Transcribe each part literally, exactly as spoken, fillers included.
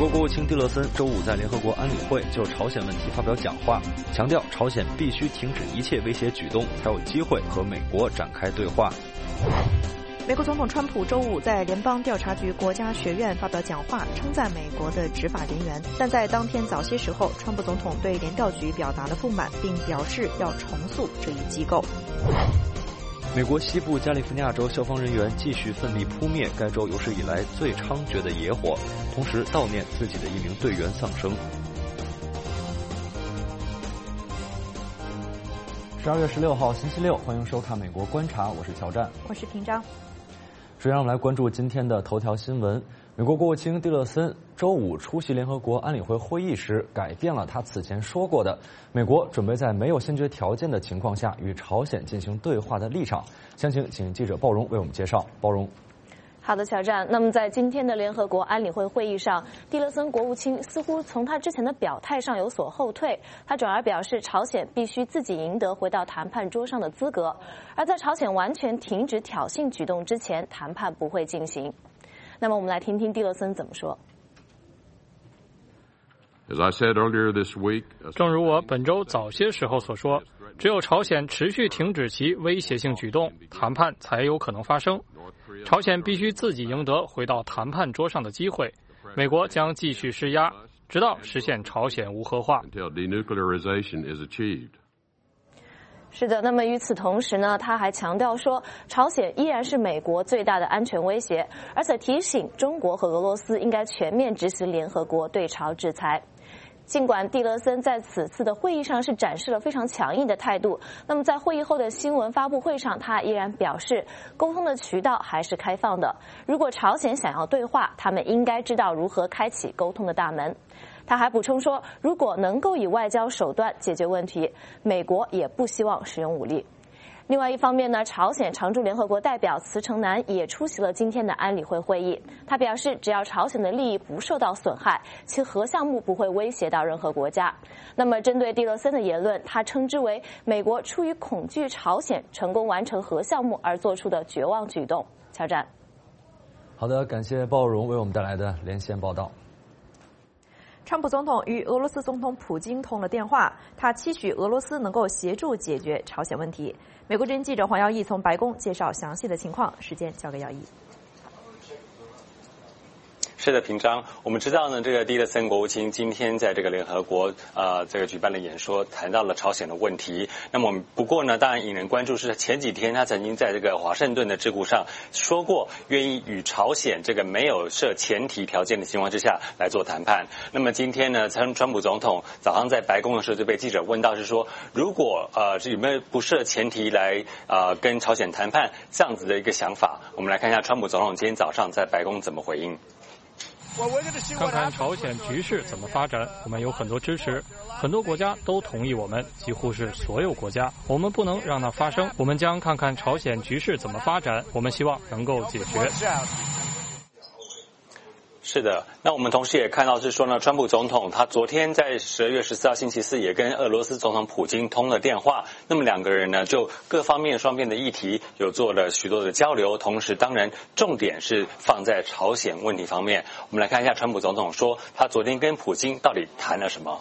国国务卿蒂勒森周五在联合国安理会就朝鲜问题发表讲话，强调朝鲜必须停止一切威胁举动，才有机会和美国展开对话。 美国总统川普周五在联邦调查局国家学院发表讲话，称赞美国的执法人员，但在当天早些时候，川普总统对联调局表达了不满，并表示要重塑这一机构。 美国西部加利福尼亚州消防人员继续奋力扑灭该州有史以来最猖獗的野火，同时悼念自己的一名队员丧生。 十二月十六号星期六，欢迎收看《美国观察》，我是乔战， 我是平章。 首先让我们来关注今天的头条新闻。美国国务卿蒂勒森周五出席联合国安理会会议时，改变了他此前说过的美国准备在没有先决条件的情况下与朝鲜进行对话的立场。详情请记者鲍荣为我们介绍。鲍荣。 好的，乔战。那么在今天的联合国安理会会议上，蒂勒森国务卿似乎从他之前的表态上有所后退，他转而表示朝鲜必须自己赢得回到谈判桌上的资格，而在朝鲜完全停止挑衅举动之前，谈判不会进行。那么我们来听听蒂勒森怎么说。 正如我本周早些时候所说，只有朝鲜持续停止其威胁性举动，谈判才有可能发生。朝鲜必须自己赢得回到谈判桌上的机会，美国将继续施压，直到实现朝鲜无核化。 是的，那么与此同时呢，他还强调说，朝鲜依然是美国最大的安全威胁，而且提醒中国和俄罗斯应该全面执行联合国对朝制裁。尽管蒂勒森在此次的会议上是展示了非常强硬的态度，那么在会议后的新闻发布会上，他依然表示沟通的渠道还是开放的，如果朝鲜想要对话，他们应该知道如何开启沟通的大门。他还补充说，如果能够以外交手段解决问题，美国也不希望使用武力。另外一方面呢，朝鲜常驻联合国代表茨成南也出席了今天的安理会会议。他表示，只要朝鲜的利益不受到损害，其核项目不会威胁到任何国家。那么针对蒂勒森的言论，他称之为美国出于恐惧朝鲜成功完成核项目而做出的绝望举动。乔战。 好的，感谢鲍荣为我们带来的连线报道。 川普总统与俄罗斯总统普京通了电话，他期许俄罗斯能够协助解决朝鲜问题。美国之音记者黄耀义从白宫介绍详细的情况，时间交给耀义。 是的，平章，我们知道呢，这个蒂勒森国务卿今天在这个联合国呃这个举办的演说，谈到了朝鲜的问题。那么不过呢，当然引人关注是前几天他曾经在这个华盛顿的智库上说过，愿意与朝鲜这个没有设前提条件的情况之下来做谈判。那么今天呢，川川普总统早上在白宫的时候就被记者问到，是说如果呃有没有不设前提来呃跟朝鲜谈判这样子的一个想法。我们来看一下川普总统今天早上在白宫怎么回应。 看看朝鲜局势怎么发展，我们有很多支持，很多国家都同意我们，几乎是所有国家。我们不能让它发生，我们将看看朝鲜局势怎么发展，我们希望能够解决。 是的，那我们同时也看到是说呢，川普总统他昨天在十二月十四号星期四也跟俄罗斯总统普京通了电话，那么两个人呢就各方面双边的议题有做了许多的交流，同时当然重点是放在朝鲜问题方面。我们来看一下川普总统说他昨天跟普京到底谈了什么。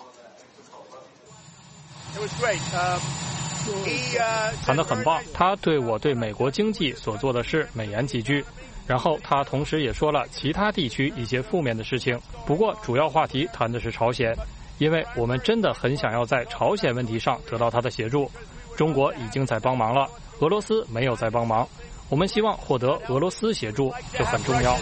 谈得很棒，他对我对美国经济所做的事美言几句。然后他同时也说了其他地区一些负面的事情，不过主要话题谈的是朝鲜，因为我们真的很想要在朝鲜问题上得到他的协助。中国已经在帮忙了，俄罗斯没有在帮忙，我们希望获得俄罗斯协助，这很重要。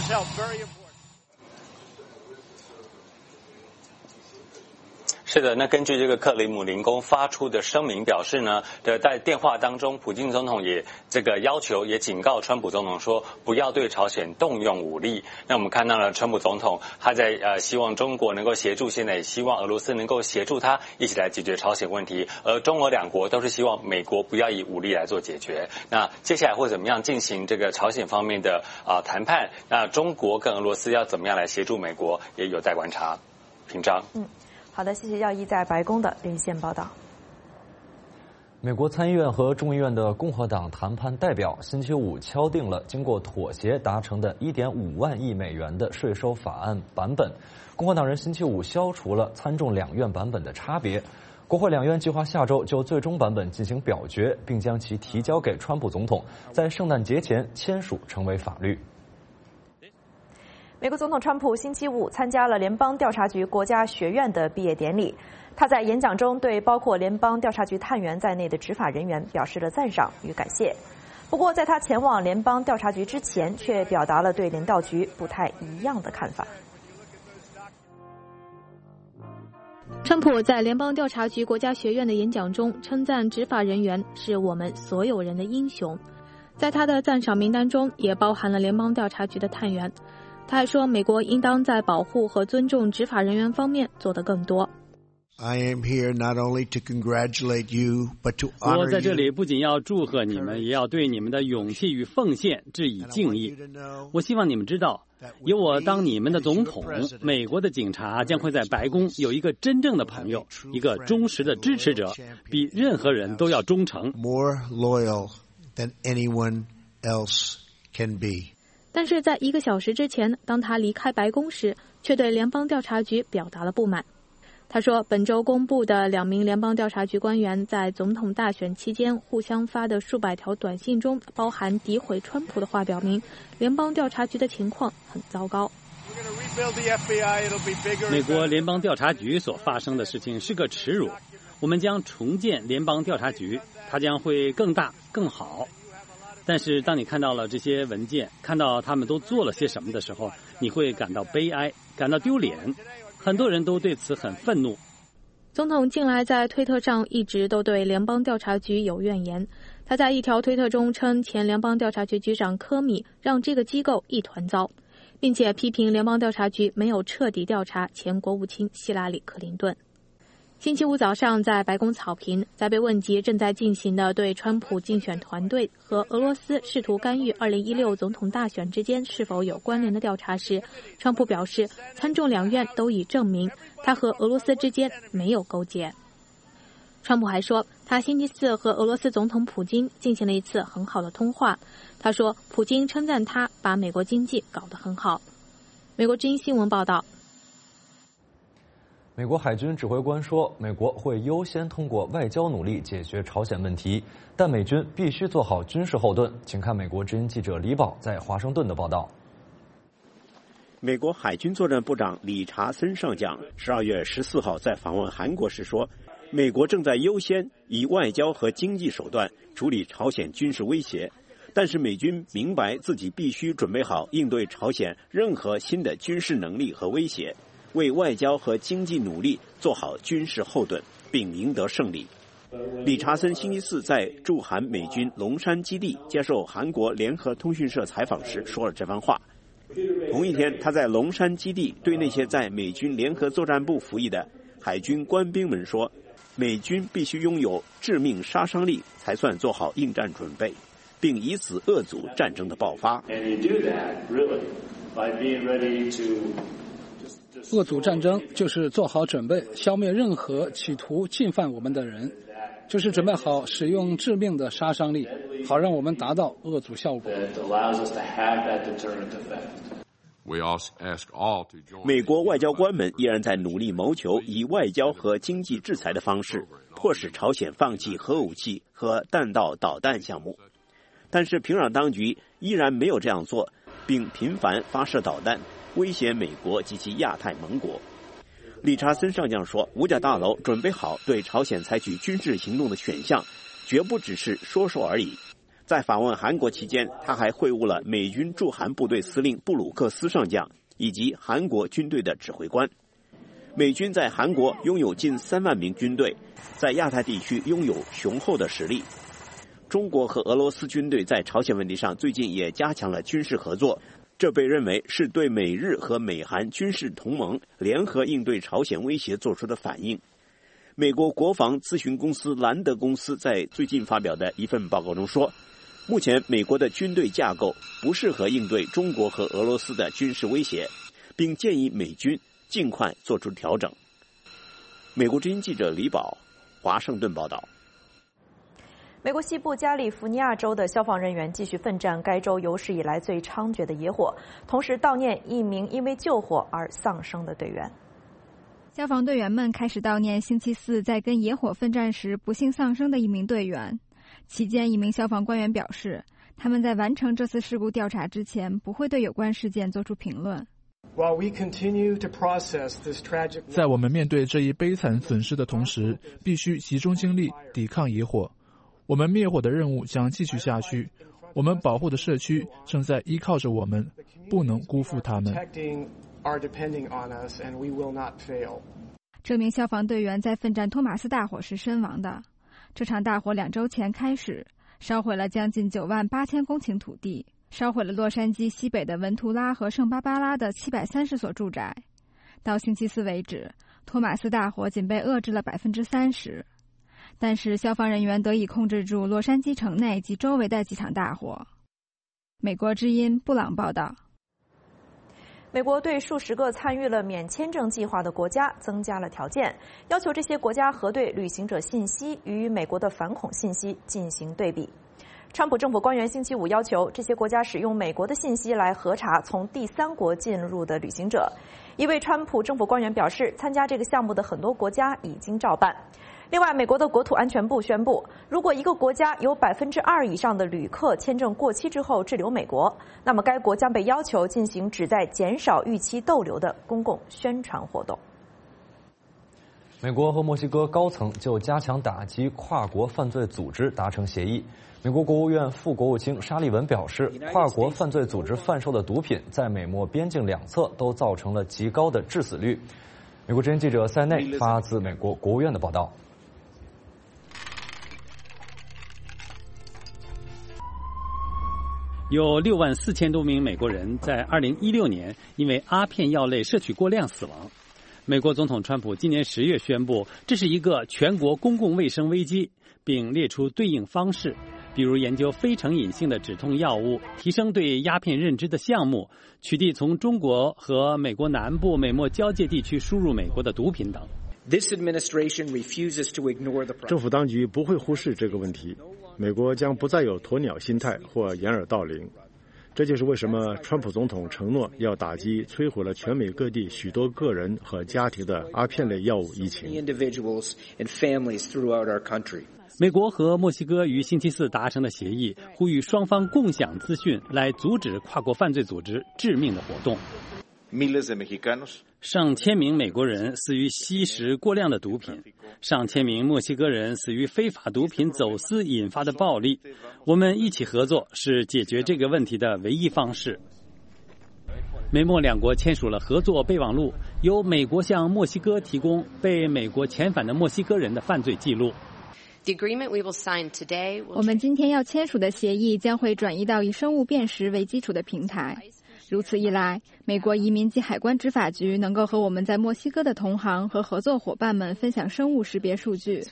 是的，那根据这个克里姆林宫发出的声明表示呢，在电话当中，普京总统也这个要求，也警告川普总统说，不要对朝鲜动用武力。那我们看到了川普总统他在呃希望中国能够协助，现在也希望俄罗斯能够协助他一起来解决朝鲜问题，而中俄两国都是希望美国不要以武力来做解决。那接下来会怎么样进行这个朝鲜方面的啊、呃、谈判？那中国跟俄罗斯要怎么样来协助美国，也有待观察。平章， 嗯。好的，谢谢耀一在白宫的连线报道。 美国参议院和众议院的共和党谈判代表星期五敲定了经过妥协达成的 一点五万亿美元的税收法案版本。共和党人星期五消除了参众两院版本的差别。国会两院计划下周就最终版本进行表决，并将其提交给川普总统，在圣诞节前签署成为法律。 美国总统川普星期五参加了联邦调查局国家学院的毕业典礼。他在演讲中对包括联邦调查局探员在内的执法人员表示了赞赏与感谢。不过，在他前往联邦调查局之前，却表达了对联调局不太一样的看法。 川普在联邦调查局国家学院的演讲中称赞执法人员是我们所有人的英雄，在他的赞赏名单中也包含了联邦调查局的探员。他还说，美国应当在保护和尊重执法人员方面做得更多。 I am here not only to congratulate you, but to honor you. 我在这里不仅要祝贺你们，也要对你们的勇气与奉献致以敬意。我希望你们知道，有我当你们的总统，美国的警察将会在白宫有一个真正的朋友，一个忠实的支持者，比任何人都要忠诚。 More loyal than anyone else can be. 但是在一个小时之前，当他离开白宫时，却对联邦调查局表达了不满。他说，本周公布的两名联邦调查局官员在总统大选期间互相发的数百条短信中包含诋毁川普的话，表明联邦调查局的情况很糟糕。 美国联邦调查局所发生的事情是个耻辱，我们将重建联邦调查局，它将会更大更好。但是当你看到了这些文件，看到他们都做了些什么的时候，你会感到悲哀，感到丢脸。很多人都对此很愤怒。 总统近来在推特上一直都对联邦调查局有怨言。他在一条推特中称，前联邦调查局局长科米让这个机构一团糟，并且批评联邦调查局没有彻底调查前国务卿希拉里·克林顿。星期五早上，在白宫草坪，在被问及正在进行的对川普竞选团队和俄罗斯试图干预二零一六总统大选之间是否有关联的调查时，川普表示，参众两院都已证明他和俄罗斯之间没有勾结。川普还说，他星期四和俄罗斯总统普京进行了一次很好的通话。他说，普京称赞他把美国经济搞得很好。美国之音新闻报道。 美国海军指挥官说，美国会优先通过外交努力解决朝鲜问题，但美军必须做好军事后盾。请看美国之音记者李宝在华盛顿的报道。 美国海军作战部长理查森上将十二月十四号在访问韩国时说，美国正在优先以外交和经济手段处理朝鲜军事威胁，但是美军明白自己必须准备好应对朝鲜任何新的军事能力和威胁，为外交和经济努力做好军事后盾，并赢得胜利。理查森星期四在驻韩美军龙山基地接受韩国联合通讯社采访时说了这番话。同一天，他在龙山基地对那些在美军联合作战部服役的海军官兵们说，美军必须拥有致命杀伤力才算做好应战准备，并以此遏阻战争的爆发。 遏阻战争就是做好准备，消灭任何企图侵犯我们的人，就是准备好使用致命的杀伤力，好让我们达到遏阻效果。 美国外交官们依然在努力谋求以外交和经济制裁的方式，迫使朝鲜放弃核武器和弹道导弹项目。但是平壤当局依然没有这样做，并频繁发射导弹，威胁美国及其亚太盟国。理查森上将说，五角大楼准备好对朝鲜采取军事行动的选项，绝不只是说说而已。在访问韩国期间，他还会晤了美军驻韩部队司令布鲁克斯上将以及韩国军队的指挥官。美军在韩国拥有近三万名军队，在亚太地区拥有雄厚的实力。中国和俄罗斯军队在朝鲜问题上最近也加强了军事合作，这被认为是对美日和美韩军事同盟联合应对朝鲜威胁做出的反应。美国国防咨询公司兰德公司在最近发表的一份报告中说，目前美国的军队架构不适合应对中国和俄罗斯的军事威胁，并建议美军尽快做出调整。美国之音记者李宝，华盛顿报道。 美国西部加利福尼亚州的消防人员继续奋战该州有史以来最猖獗的野火，同时悼念一名因为救火而丧生的队员。 消防队员们开始悼念星期四在跟野火奋战时不幸丧生的一名队员。期间，一名消防官员表示，他们在完成这次事故调查之前，不会对有关事件做出评论。 在我们面对这一悲惨损失的同时，必须集中精力抵抗野火。我们灭火的任务将继续下去，我们保护的社区正在依靠着我们，不能辜负他们。 这名消防队员在奋战托马斯大火时身亡的。这场大火两周前开始，烧毁了将近九万八千公顷土地，烧毁了洛杉矶西北的文图拉和圣巴巴拉的七百三十所住宅。到星期四为止，托马斯大火仅被遏制了百分之三十。但是消防人员得以控制住洛杉矶城内及周围的几场大火。美国之音布朗报道。 美国对数十个参与了免签证计划的国家增加了条件，要求这些国家核对旅行者信息与美国的反恐信息进行对比。川普政府官员星期五要求这些国家使用美国的信息来核查从第三国进入的旅行者。一位川普政府官员表示，参加这个项目的很多国家已经照办。另外，美国的国土安全部宣布，如果一个国家有百分之二以上的旅客签证过期之后滞留美国，那么该国将被要求进行旨在减少逾期逗留的公共宣传活动。 美国和墨西哥高层就加强打击跨国犯罪组织达成协议。美国国务院副国务卿沙利文表示，跨国犯罪组织贩售的毒品在美墨边境两侧都造成了极高的致死率。美国之音记者塞内发自美国国务院的报道。 有六万四千多名美国人在二零一六年因为阿片药类摄取过量死亡。美国总统川普今年十月宣布，这是一个全国公共卫生危机，并列出对应方式，比如研究非成瘾性的止痛药物，提升对鸦片认知的项目，取缔从中国和美国南部美墨交界地区输入美国的毒品等。 政府当局不会忽视这个问题，美国将不再有鸵鸟心态或掩耳盗铃。这就是为什么川普总统承诺要打击摧毁了全美各地许多个人和家庭的阿片类药物疫情。 美国和墨西哥于星期四达成的协议，呼吁双方共享资讯，来阻止跨国犯罪组织致命的活动。上千名美国人死于吸食过量的毒品，上千名墨西哥人死于非法毒品走私引发的暴力。我们一起合作是解决这个问题的唯一方式。美墨两国签署了合作备忘录，由美国向墨西哥提供被美国遣返的墨西哥人的犯罪记录。 我们今天要签署的协议将会转移到以生物辨识为基础的平台。如此一来，美国移民及海关执法局能够和我们在墨西哥的同行和合作伙伴们分享生物识别数据。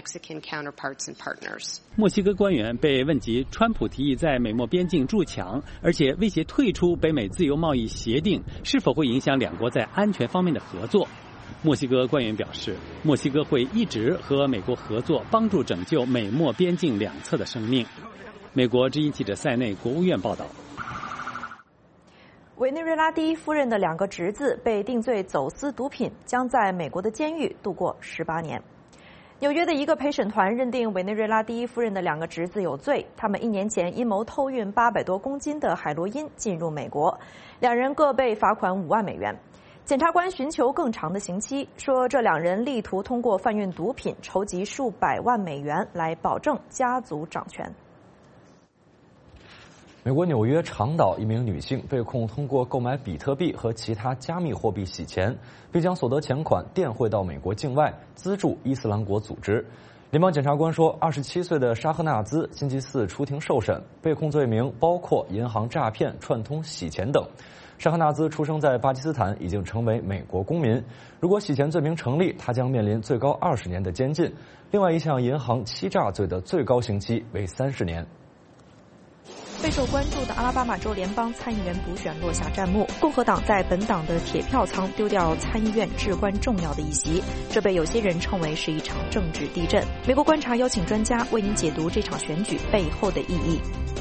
墨西哥官员被问及川普提议在美墨边境筑墙，而且威胁退出北美自由贸易协定，是否会影响两国在安全方面的合作。墨西哥官员表示，墨西哥会一直和美国合作，帮助拯救美墨边境两侧的生命。美国之音记者塞内国务院报道。 委内瑞拉第一夫人的两个侄子被定罪走私毒品，将在美国的监狱度过十八年。纽约的一个陪审团认定委内瑞拉第一夫人的两个侄子有罪，他们一年前阴谋偷运八百多公斤的海洛因进入美国，两人各被罚款五万美元。检察官寻求更长的刑期，说这两人力图通过贩运毒品筹集数百万美元来保证家族掌权。 美国纽约长岛一名女性被控通过购买比特币和其他加密货币洗钱，并将所得钱款电汇到美国境外，资助伊斯兰国组织。联邦检察官说，二十七岁的沙赫纳兹星期四出庭受审，被控罪名包括银行诈骗、串通洗钱等。沙赫纳兹出生在巴基斯坦，已经成为美国公民。如果洗钱罪名成立，他将面临最高二十年的监禁。另外一项银行欺诈罪的最高刑期为三十年。 备受关注的阿拉巴马州联邦参议员补选落下战幕，共和党在本党的铁票仓丢掉参议院至关重要的一席，这被有些人称为是一场政治地震。美国观察邀请专家为您解读这场选举背后的意义。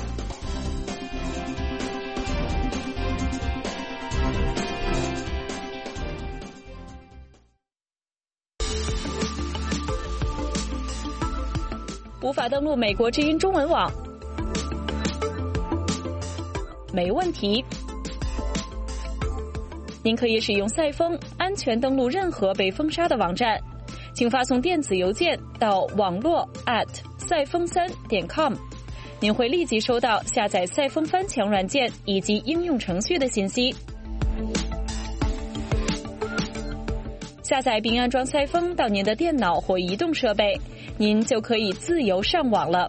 无法登录美国之音中文网？没问题，您可以使用赛风安全登录任何被封杀的网站，请发送电子邮件到网络 at 赛风三点 com， 您会立即收到下载赛风翻墙软件以及应用程序的信息。下载并安装赛风到您的电脑或移动设备，您就可以自由上网了。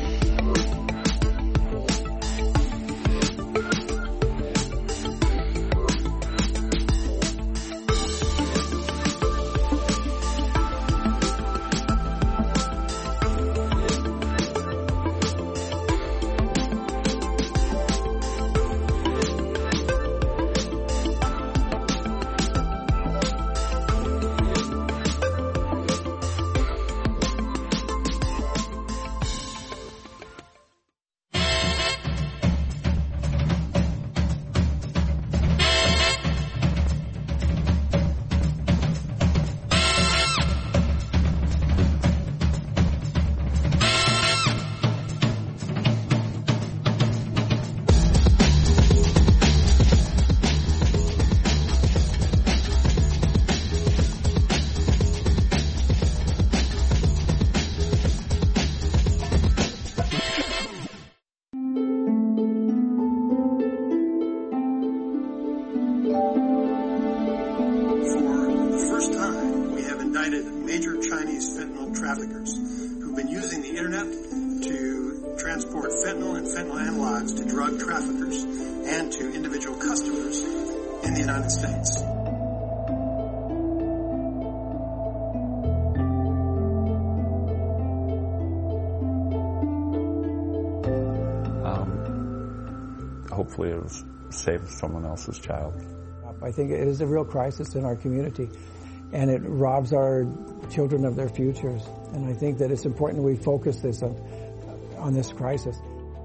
Hopefully it'll save someone else's child. I think it is a real crisis in our community, and it robs our children of their futures. And I think that it's important that we focus this on, on this crisis.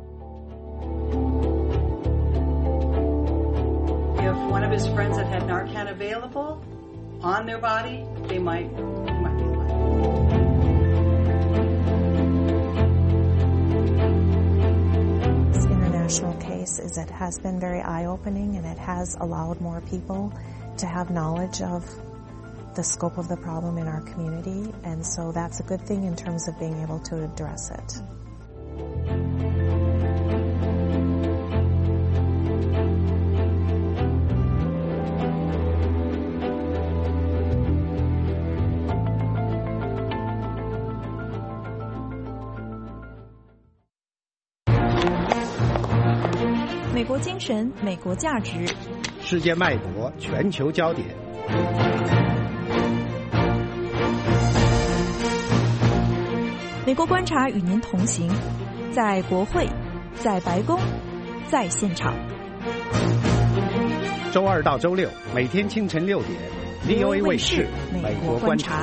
If one of his friends had had Narcan available on their body, they might, they might be alive. Case is it has been very eye-opening, and it has allowed more people to have knowledge of the scope of the problem in our community, and so that's a good thing in terms of being able to address it. 《美国精神，美国价值》， 世界脉搏，全球焦点。 美国观察与您同行，在国会，在白宫，在现场。 周二到周六，每天清晨六点 ，V O A 卫视《美国观察》。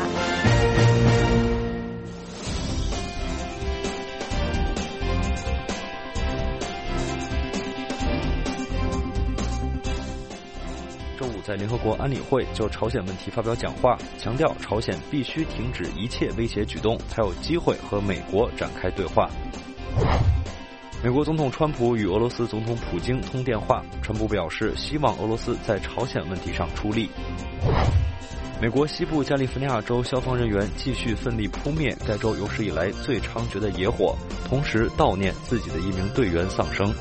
在联合国安理会就朝鲜问题发表讲话，强调朝鲜必须停止一切威胁举动，才有机会和美国展开对话。美国总统川普与俄罗斯总统普京通电话，川普表示希望俄罗斯在朝鲜问题上出力。美国西部加利福尼亚州消防人员继续奋力扑灭该州有史以来最猖獗的野火，同时悼念自己的一名队员丧生。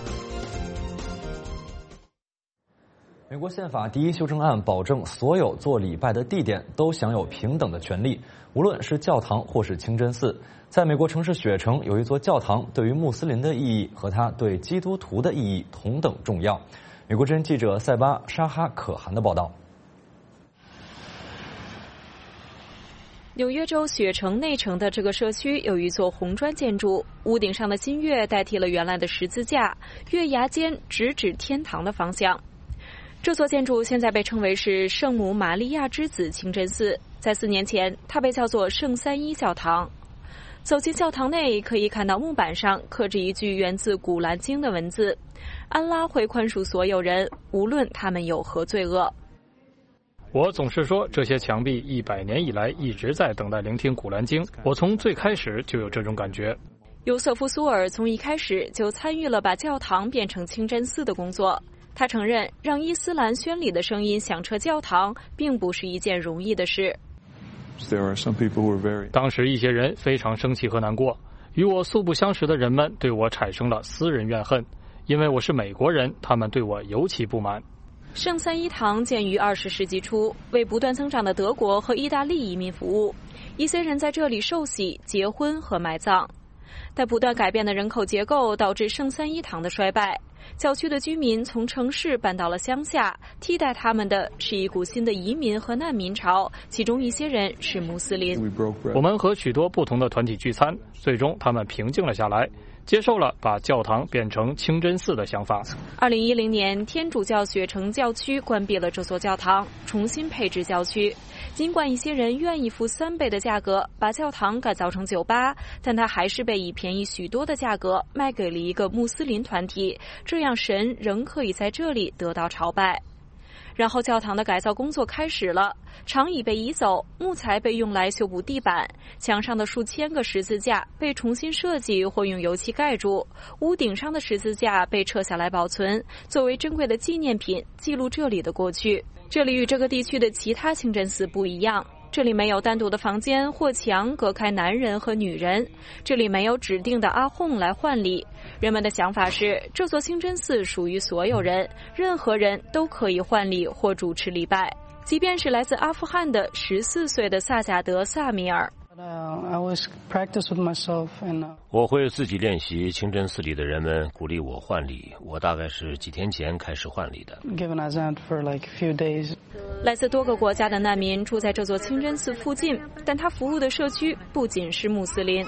美国宪法第一修正案保证所有做礼拜的地点都享有平等的权利，无论是教堂或是清真寺。在美国城市雪城有一座教堂，对于穆斯林的意义和它对基督徒的意义同等重要。美国之音记者塞巴·沙哈可汗的报道。 纽约州雪城内城的这个社区有一座红砖建筑，屋顶上的新月代替了原来的十字架，月牙尖直指天堂的方向。这座建筑现在被称为是圣母玛利亚之子清真寺，在四年前它被叫做圣三一教堂。走进教堂内，可以看到木板上刻着一句源自古兰经的文字：安拉会宽恕所有人，无论他们有何罪恶。 我总是说，这些墙壁一百年以来一直在等待聆听古兰经，我从最开始就有这种感觉。 尤瑟夫·苏尔从一开始就参与了把教堂变成清真寺的工作。他承认，让伊斯兰宣礼的声音响彻教堂，并不是一件容易的事。 当时一些人非常生气和难过，与我素不相识的人们对我产生了私人怨恨，因为我是美国人，他们对我尤其不满。 圣三一堂建于二十世纪初，为不断增长的德国和意大利移民服务。一些人在这里受洗、结婚和埋葬。但不断改变的人口结构导致圣三一堂的衰败，教区的居民从城市搬到了乡下，替代他们的是一股新的移民和难民潮，其中一些人是穆斯林。 我们和许多不同的团体聚餐，最终他们平静了下来，接受了把教堂变成清真寺的想法。 二零一零年，天主教雪城教区关闭了这座教堂，重新配置教区。尽管一些人愿意付三倍的价格把教堂改造成酒吧，但它还是被以便宜许多的价格卖给了一个穆斯林团体，这样神仍可以在这里得到朝拜。然后教堂的改造工作开始了，长椅被移走，木材被用来修补地板，墙上的数千个十字架被重新设计或用油漆盖住，屋顶上的十字架被撤下来保存，作为珍贵的纪念品，记录这里的过去。这里与这个地区的其他清真寺不一样，这里没有单独的房间或墙隔开男人和女人，这里没有指定的阿訇来换礼。人们的想法是，这座清真寺属于所有人，任何人都可以换礼或主持礼拜，即便是来自阿富汗的十四岁的萨贾德·萨米尔。 我会自己练习，清真寺里的人们鼓励我换礼，我大概是几天前开始换礼的。 来自多个国家的难民住在这座清真寺附近，但他服务的社区不仅是穆斯林。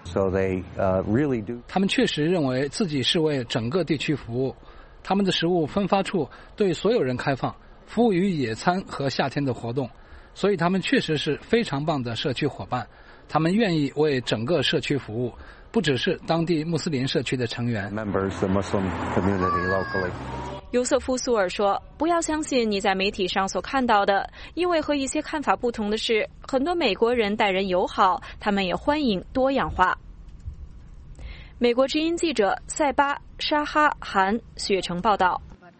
他们确实认为自己是为整个地区服务，他们的食物分发处对所有人开放，服务于野餐和夏天的活动。所以他们确实是非常棒的社区伙伴，他们愿意为整个社区服务，不只是当地穆斯林社区的成员。 尤瑟夫·苏尔说，不要相信你在媒体上所看到的，因为和一些看法不同的是，很多美国人待人友好，他们也欢迎多样化。美国之音记者塞巴·沙哈汗雪城报道。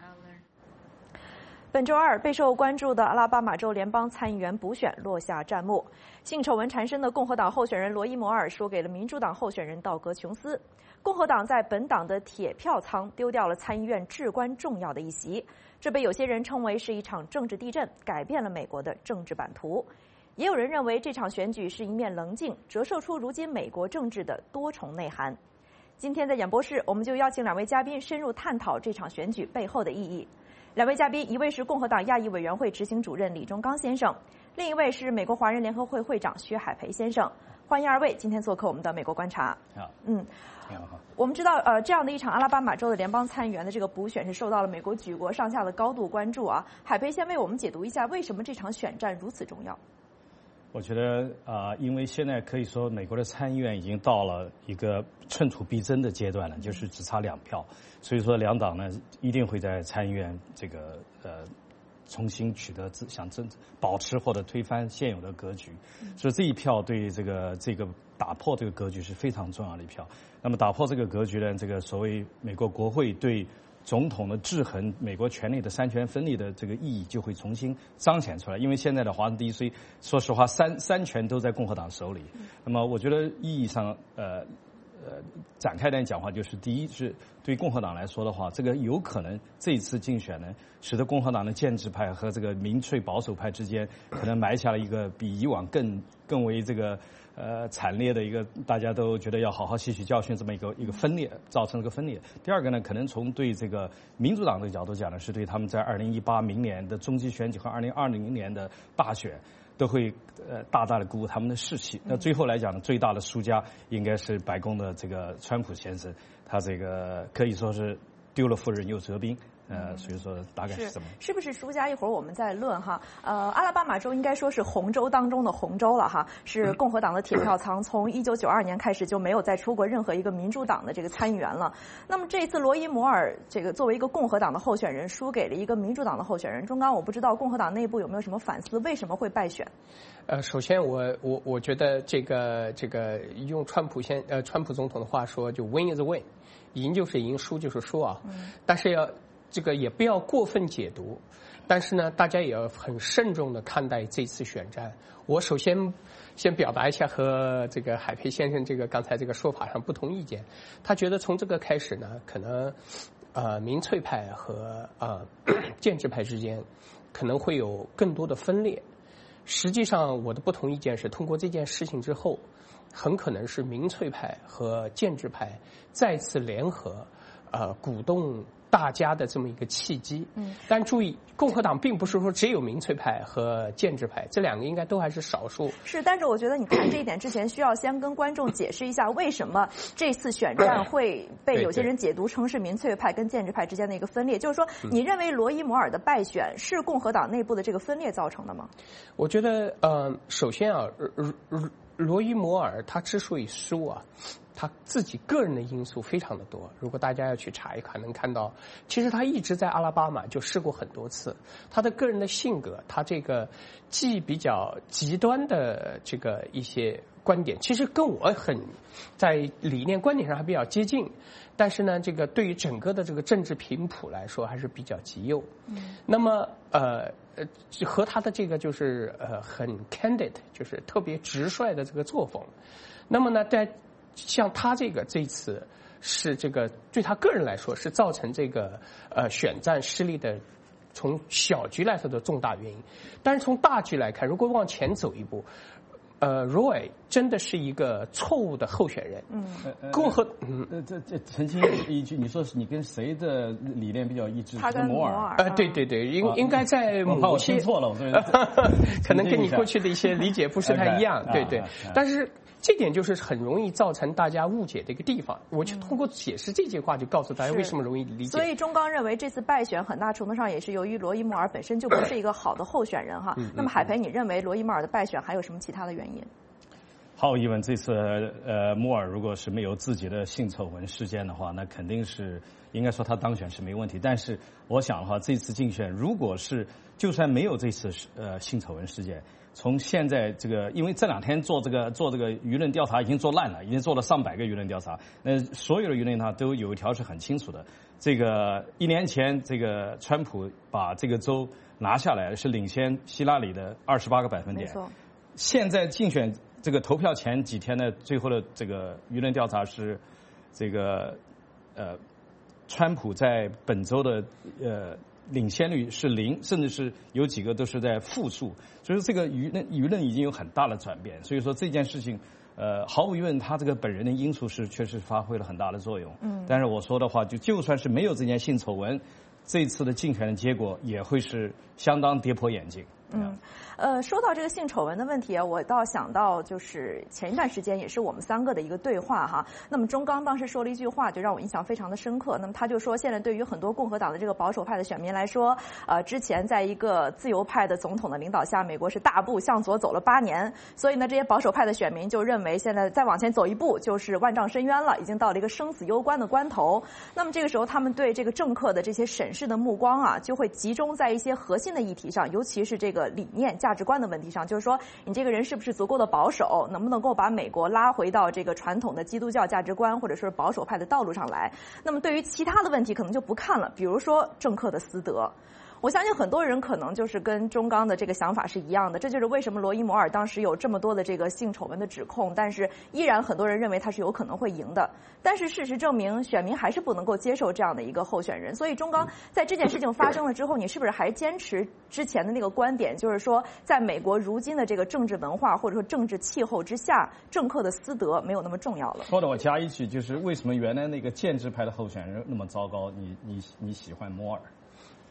本周二，备受关注的阿拉巴马州联邦参议员补选落下战幕。性丑闻缠身的共和党候选人罗伊·摩尔说给了民主党候选人道格·琼斯，共和党在本党的铁票仓丢掉了参议院至关重要的一席，这被有些人称为是一场政治地震，改变了美国的政治版图。也有人认为这场选举是一面棱镜，折射出如今美国政治的多重内涵。今天在演播室，我们就邀请两位嘉宾深入探讨这场选举背后的意义。两位嘉宾，一位是共和党亚裔委员会执行主任李忠刚先生，另一位是美国华人联合会会长薛海培先生。欢迎二位今天做客我们的美国观察。 好， 嗯，好。我们知道，呃，这样的一场阿拉巴马州的联邦参议员的这个补选是受到了美国举国上下的高度关注啊。海培先为我们解读一下，为什么这场选战如此重要？ 我觉得啊、呃，因为现在可以说美国的参议院已经到了一个寸土必争的阶段了，就是只差两票，所以说两党呢一定会在参议院这个呃重新取得想真保持或者推翻现有的格局，所以这一票对这个这个打破这个格局是非常重要的一票。那么打破这个格局呢，这个所谓美国国会对总统的制衡美国权力的三权分立的这个意义就会重新彰显出来，因为现在的华盛顿 D C 说实话三三权都在共和党手里。那么我觉得意义上呃呃展开点讲话，就是第一是对共和党来说的话，这个有可能这一次竞选呢，使得共和党的建制派和这个民粹保守派之间可能埋下了一个比以往更更为这个呃惨烈的一个大家都觉得要好好吸取教训这么一个一个分裂，造成了个分裂。第二个呢，可能从对这个民主党的角度讲呢，是对他们在二零一八明年的中期选举和二零二零年的大选都会呃大大的鼓舞他们的士气。那最后来讲呢，最大的输家应该是白宫的这个川普先生，他这个可以说是丢了夫人又折兵。呃，所以说大概是这么。 是不是输家？一会儿我们再论哈。呃，阿拉巴马州应该说是红州当中的红州了哈，是共和党的铁票仓，从一九九二年开始就没有再出过任何一个民主党的这个参议员了。那么这一次罗伊摩尔这个作为一个共和党的候选人，输给了一个民主党的候选人。钟刚，我不知道共和党内部有没有什么反思，为什么会败选？ 呃，首先我我我觉得这个这个用川普先呃川普总统的话说，就 win is win， 赢就是赢，输就是输啊。嗯、但是要。这个也不要过分解读，但是呢，大家也要很慎重的看待这次选战。我首先先表达一下和这个海培先生这个刚才这个说法上不同意见。他觉得从这个开始呢，可能呃民粹派和呃建制派之间可能会有更多的分裂。实际上，我的不同意见是，通过这件事情之后，很可能是民粹派和建制派再次联合，呃，鼓动大家的这么一个契机。嗯，但注意，共和党并不是说只有民粹派和建制派，这两个应该都还是少数。 是，但是我觉得你谈这一点之前，需要先跟观众解释一下，为什么这次选战会被有些人解读成是民粹派跟建制派之间的一个分裂。就是说，你认为罗伊摩尔的败选是共和党内部的这个分裂造成的吗？ 我觉得，呃，首先啊，罗伊摩尔他之所以输啊，他自己个人的因素非常的多。如果大家要去查一看，能看到，其实他一直在阿拉巴马就试过很多次。他的个人的性格，他这个既比较极端的这个一些观点，其实跟我很在理念观点上还比较接近，但是呢，这个对于整个的这个政治频谱来说还是比较极右。嗯，那么呃。呃，和他的这个就是呃很 candid， 就是特别直率的这个作风。那么呢，在像他这个这次是这个对他个人来说是造成这个呃选战失利的，从小局来说的重大原因。但是从大局来看，如果往前走一步。呃 ，Roy 真的是一个错误的候选人。嗯，共和嗯，这这澄清一句，你说是你跟谁的理念比较一致？ 他跟摩尔。 呃，对对对，应应该在某些错了， 可能跟你过去的一些理解不是太一样。对对，但是。这点就是很容易造成大家误解的一个地方。我就通过解释这句话，就告诉大家为什么容易理解。 所以钟刚认为这次败选很大程度上也是由于罗伊莫尔本身就不是一个好的候选人哈。那么海培，你认为罗伊莫尔的败选还有什么其他的原因？ 毫无疑问，这次呃莫尔如果是没有自己的性丑闻事件的话，那肯定是应该说他当选是没问题。但是我想的话，这次竞选如果是就算没有这次呃性丑闻事件。从现在这个，因为这两天做这个做这个舆论调查已经做烂了，已经做了上百个舆论调查。那所有的舆论调查都有一条是很清楚的，这个一年前这个川普把这个州拿下来是领先希拉里的二十八个百分点。没错。现在竞选这个投票前几天的最后的这个舆论调查是，这个呃，川普在本州的呃。领先率是零，甚至是有几个都是在负数，所以这个舆论舆论已经有很大的转变。所以说这件事情，呃，毫无疑问，他这个本人的因素是确实发挥了很大的作用。嗯，但是我说的话，就就算是没有这件性丑闻，这次的竞选的结果也会是相当跌破眼镜。 嗯，呃，说到这个性丑闻的问题啊，我倒想到就是前一段时间也是我们三个的一个对话哈。那么钟刚当时说了一句话，就让我印象非常的深刻。那么他就说，现在对于很多共和党的这个保守派的选民来说，呃，之前在一个自由派的总统的领导下，美国是大步向左走了八年，所以呢，这些保守派的选民就认为现在再往前走一步就是万丈深渊了，已经到了一个生死攸关的关头。那么这个时候，他们对这个政客的这些审视的目光啊，就会集中在一些核心的议题上，尤其是这个理念、价值观的问题上，就是说你这个人是不是足够的保守，能不能够把美国拉回到这个传统的基督教价值观或者说保守派的道路上来。那么对于其他的问题可能就不看了，比如说政客的私德。我相信很多人可能就是跟钟刚的这个想法是一样的，这就是为什么罗伊摩尔当时有这么多的这个性丑闻的指控，但是依然很多人认为他是有可能会赢的。但是事实证明，选民还是不能够接受这样的一个候选人。所以钟刚在这件事情发生了之后，你是不是还坚持之前的那个观点，就是说在美国如今的这个政治文化或者说政治气候之下，政客的私德没有那么重要了？ 说的我加一句，就是为什么原来那个建制派的候选人那么糟糕，你你你喜欢摩尔？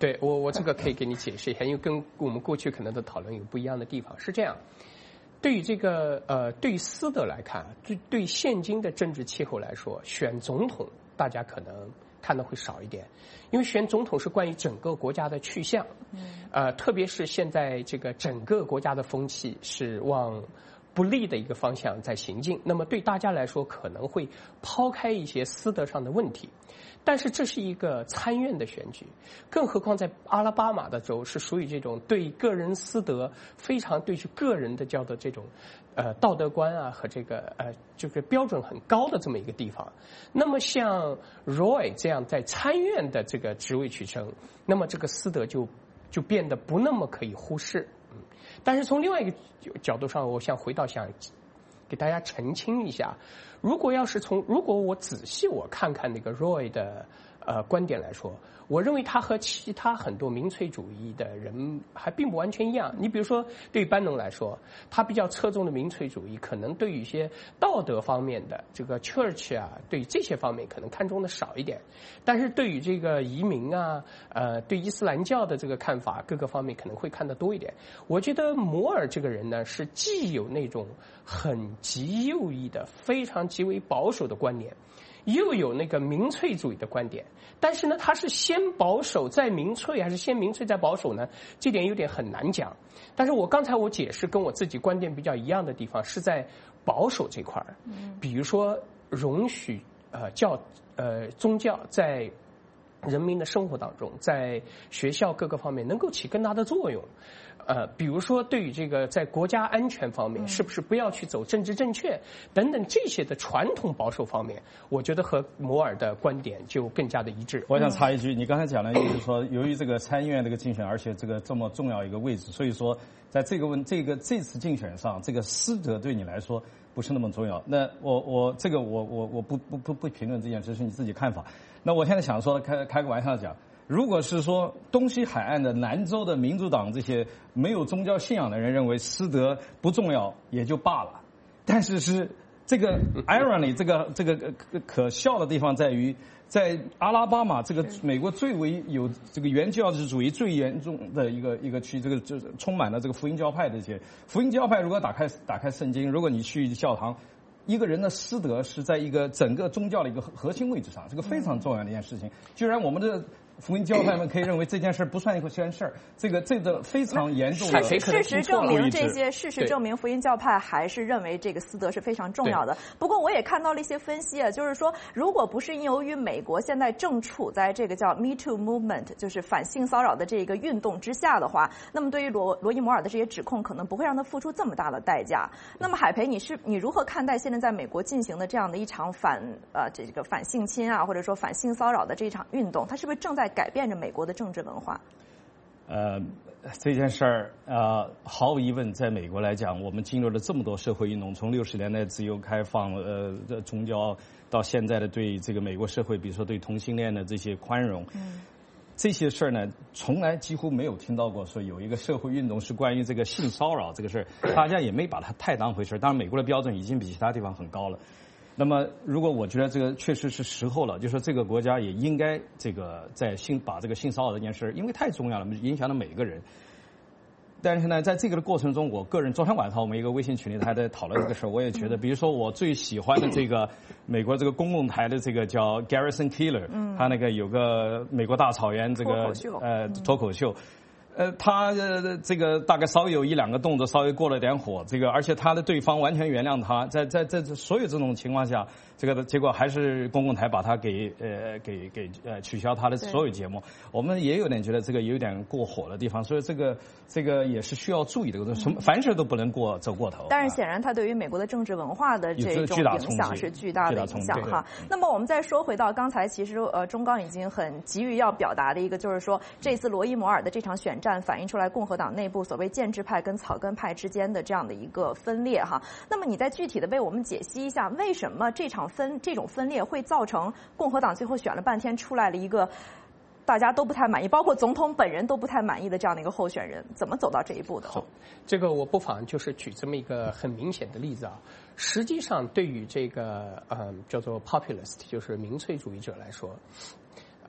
对我我这个可以给你解释一下，因为跟我们过去可能的讨论有不一样的地方。是这样，对于这个呃，对于斯德来看，对对现今的政治气候来说，选总统大家可能看的会少一点，因为选总统是关于整个国家的去向，呃，特别是现在这个整个国家的风气是往不利的一个方向在行进，那么对大家来说可能会抛开一些私德上的问题，但是这是一个参院的选举，更何况在阿拉巴马的州是属于这种对个人私德非常对于个人的叫做这种呃道德观啊和这个呃就是标准很高的这么一个地方。那么像 Roy 这样在参院的这个职位取胜，那么这个私德就就变得不那么可以忽视。但是从另外一个角度上，我想回到想给大家澄清一下，如果要是从如果我仔细我看看那个 Roy 的呃观点来说，我认为他和其他很多民粹主义的人还并不完全一样。你比如说，对于班农来说，他比较侧重的民粹主义，可能对于一些道德方面的这个 church 啊，对于这些方面可能看重的少一点。但是对于这个移民啊，呃，对伊斯兰教的这个看法，各个方面可能会看得多一点。我觉得摩尔这个人呢，是既有那种很极右翼的、非常极为保守的观念，又有那个民粹主义的观点，但是呢，他是先保守再民粹，还是先民粹再保守呢？这点有点很难讲。但是我刚才我解释跟我自己观点比较一样的地方是在保守这块儿，比如说容许呃教呃宗教在人民的生活当中，在学校各个方面能够起更大的作用。呃，比如说对于这个在国家安全方面，是不是不要去走政治正确等等这些的传统保守方面，我觉得和摩尔的观点就更加的一致。 我想插一句，你刚才讲的就是说，由于这个参议院这个竞选，而且这个这么重要一个位置，所以说在这个问这个这次竞选上，这个私德对你来说不是那么重要。那我我这个我我我不不不不评论这件事，是你自己看法。那我现在想说，开开个玩笑讲。如果是说东西海岸的南州的民主党这些没有宗教信仰的人认为私德不重要也就罢了，但是是这个 irony 这个这个可笑的地方在于，在阿拉巴马这个美国最为有这个原教旨主义最严重的一个一个区，这个就是充满了这个福音教派的一些福音教派，如果打开打开圣经，如果你去教堂。一个人的私德是在一个整个宗教的一个核心位置上，这个非常重要的一件事情。居然我们的福音教派们可以认为这件事不算一个件事儿，这个这个非常严重的。 事实证明，这些事实证明，福音教派还是认为这个私德是非常重要的。不过，我也看到了一些分析啊，就是说，如果不是由于美国现在正处在这个叫 Me Too Movement， 就是反性骚扰的这个运动之下的话，那么对于罗罗伊摩尔的这些指控，可能不会让他付出这么大的代价。那么，海培，你是你如何看待现在在美国进行的这样的一场反呃这个反性侵啊，或者说反性骚扰的这一场运动，它是不是正在改变着美国的政治文化？ 呃，这件事儿呃，毫无疑问，在美国来讲，我们经历了这么多社会运动，从六十年代自由开放呃宗教，到现在的对这个美国社会，比如说对同性恋的这些宽容。嗯，这些事儿呢，从来几乎没有听到过说有一个社会运动是关于这个性骚扰这个事儿，大家也没把它太当回事儿。当然，美国的标准已经比其他地方很高了。那么，如果我觉得这个确实是时候了，就说这个国家也应该这个在性把这个性骚扰这件事，因为太重要了，影响了每个人。但是呢，在这个的过程中，我个人昨天晚上我们一个微信群里还在讨论这个事儿，我也觉得，比如说我最喜欢的这个美国这个公共台的这个叫 Garrison Keillor， 嗯，他那个有个美国大草原这个呃脱口秀。呃，他呃这个大概稍微有一两个动作，稍微过了点火，这个而且他的对方完全原谅他，在在在所有这种情况下，这个结果还是公共台把他给呃给给呃取消他的所有节目。我们也有点觉得这个有点过火的地方，所以这个这个也是需要注意的，什么凡事都不能过走过头。 但是显然，他对于美国的政治文化的这种影响是巨大的影响哈。那么我们再说回到刚才，其实呃中刚已经很急于要表达的一个，就是说这次罗伊摩尔的这场选战反映出来共和党内部所谓建制派跟草根派之间的这样的一个分裂哈。那么你再具体的为我们解析一下，为什么这场分这种分裂会造成共和党最后选了半天出来了一个大家都不太满意，包括总统本人都不太满意的这样的一个候选人，怎么走到这一步的？ 好，这个我不妨就是举这么一个很明显的例子啊。实际上，对于这个嗯叫做 populist， 就是民粹主义者来说，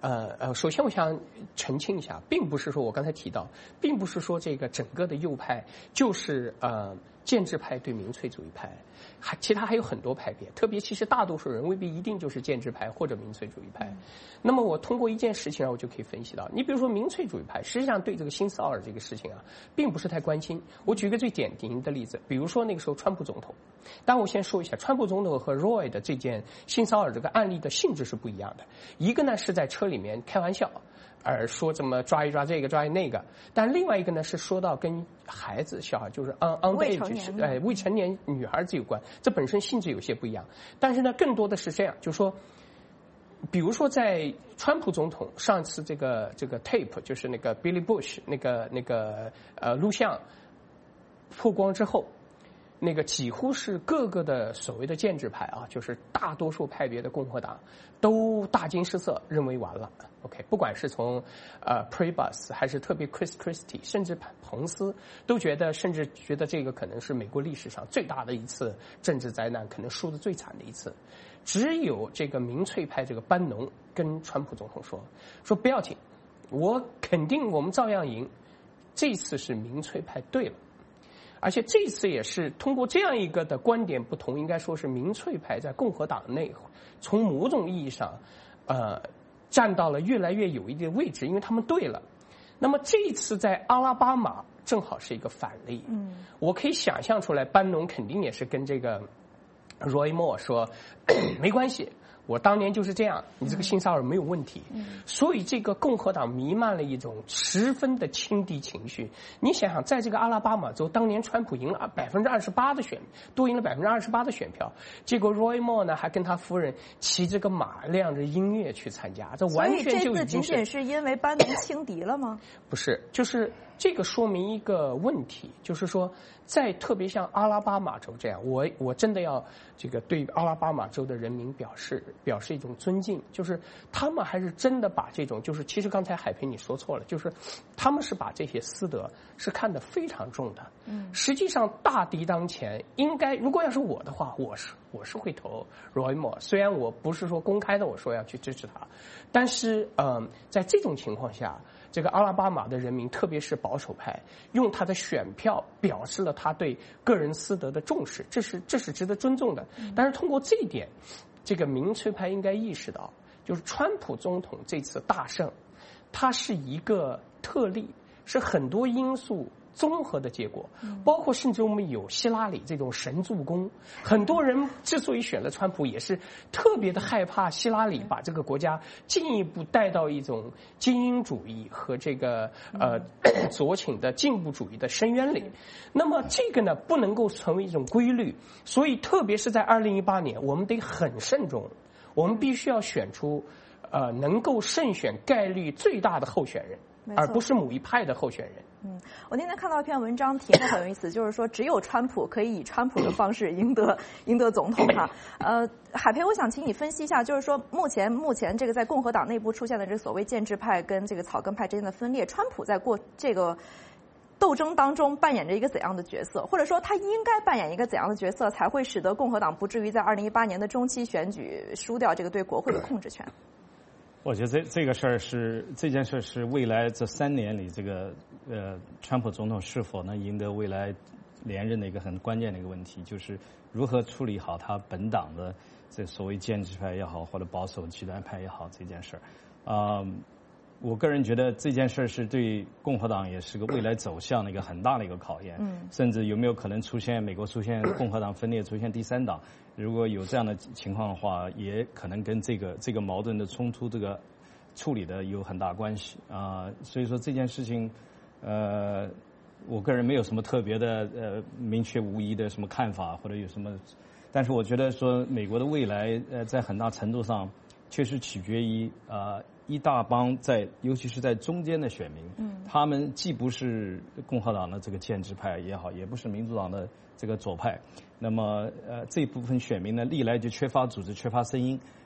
呃呃，首先我想澄清一下，并不是说我刚才提到，并不是说这个整个的右派就是呃建制派对民粹主义派，还其他还有很多派别，特别其实大多数人未必一定就是建制派或者民粹主义派。嗯、那么我通过一件事情，我就可以分析到，你比如说民粹主义派，实际上对这个性骚扰这个事情啊，并不是太关心。我举一个最典型的例子，比如说那个时候川普总统，但我先说一下，川普总统和 Roy 的这件性骚扰这个案例的性质是不一样的，一个呢是在车里面开玩笑。而说怎么抓一抓这个抓一那个，但另外一个呢是说到跟孩子小孩就是 on underage 哎未成年女孩子有关，这本身性质有些不一样，但是呢更多的是这样，就是说，比如说在川普总统上次这个这个 tape 就是那个 Billy Bush 那个那个呃录像曝光之后。那个几乎是各个的所谓的建制派啊，就是大多数派别的共和党都大惊失色，认为完了。OK， 不管是从呃 Priebus 还是特别 Chris Christie， 甚至彭斯都觉得，甚至觉得这个可能是美国历史上最大的一次政治灾难，可能输得最惨的一次。只有这个民粹派这个班农跟川普总统说说不要紧，我肯定我们照样赢，这次是民粹派对了。而且这次也是通过这样一个的观点不同，应该说是民粹派在共和党内从某种意义上，呃，站到了越来越有一定的位置，因为他们对了。那么这一次在阿拉巴马正好是一个反例，嗯，我可以想象出来，班农肯定也是跟这个 Roy Moore 说没关系。我当年就是这样，你这个性骚扰没有问题，嗯、所以这个共和党弥漫了一种十分的轻敌情绪。你想想，在这个阿拉巴马州，当年川普赢了百分之二十八的选，多赢了百分之二十八的选票，结果 Roy Moore 呢还跟他夫人骑着个马，亮着音乐去参加，这完全就已经是。所以这次仅仅是因为班农轻敌了吗？ 不是，就是这个说明一个问题，就是说。在特别像阿拉巴马州这样，我我真的要这个对阿拉巴马州的人民表示表示一种尊敬，就是他们还是真的把这种，就是其实刚才海培你说错了，就是他们是把这些私德是看得非常重的。嗯，实际上大敌当前，应该如果要是我的话，我是我是会投 Roy Moore， 虽然我不是说公开的我说要去支持他，但是嗯、呃，在这种情况下。这个阿拉巴马的人民，特别是保守派，用他的选票表示了他对个人私德的重视，这是这是值得尊重的。但是通过这一点，这个民粹派应该意识到，就是川普总统这次大胜，它是一个特例，是很多因素综合的结果，包括甚至我们有希拉里这种神助攻，很多人之所以选了川普，也是特别的害怕希拉里把这个国家进一步带到一种精英主义和这个呃左倾的进步主义的深渊里。那么这个呢，不能够成为一种规律，所以特别是在二零一八年，我们得很慎重，我们必须要选出呃能够胜选概率最大的候选人，而不是某一派的候选人。 嗯，我那天看到一篇文章，题目很有意思，就是说只有川普可以以川普的方式赢得赢得总统哈。呃，海培，我想请你分析一下，就是说目前目前这个在共和党内部出现的这个所谓建制派跟这个草根派之间的分裂，川普在过这个斗争当中扮演着一个怎样的角色，或者说他应该扮演一个怎样的角色，才会使得共和党不至于在二零一八年的中期选举输掉这个对国会的控制权？ 我觉得这这个事儿是这件事是未来这三年里这个呃川普总统是否能赢得未来连任的一个很关键的一个问题，就是如何处理好他本党的这所谓建制派也好或者保守极端派也好这件事儿。啊、呃，我个人觉得这件事是对共和党也是个未来走向的一个很大的一个考验，嗯，甚至有没有可能出现美国出现共和党分裂，出现第三党。如果有这样的情况的话，也可能跟这个这个矛盾的冲突这个处理的有很大关系啊、呃。所以说这件事情，呃，我个人没有什么特别的呃明确无疑的什么看法或者有什么，但是我觉得说美国的未来呃在很大程度上确实取决于啊、呃、一大帮在尤其是在中间的选民，嗯，他们既不是共和党的这个建制派也好，也不是民主党的这个左派。那么，呃，这部分选民呢，历来就缺乏组织、缺乏声音。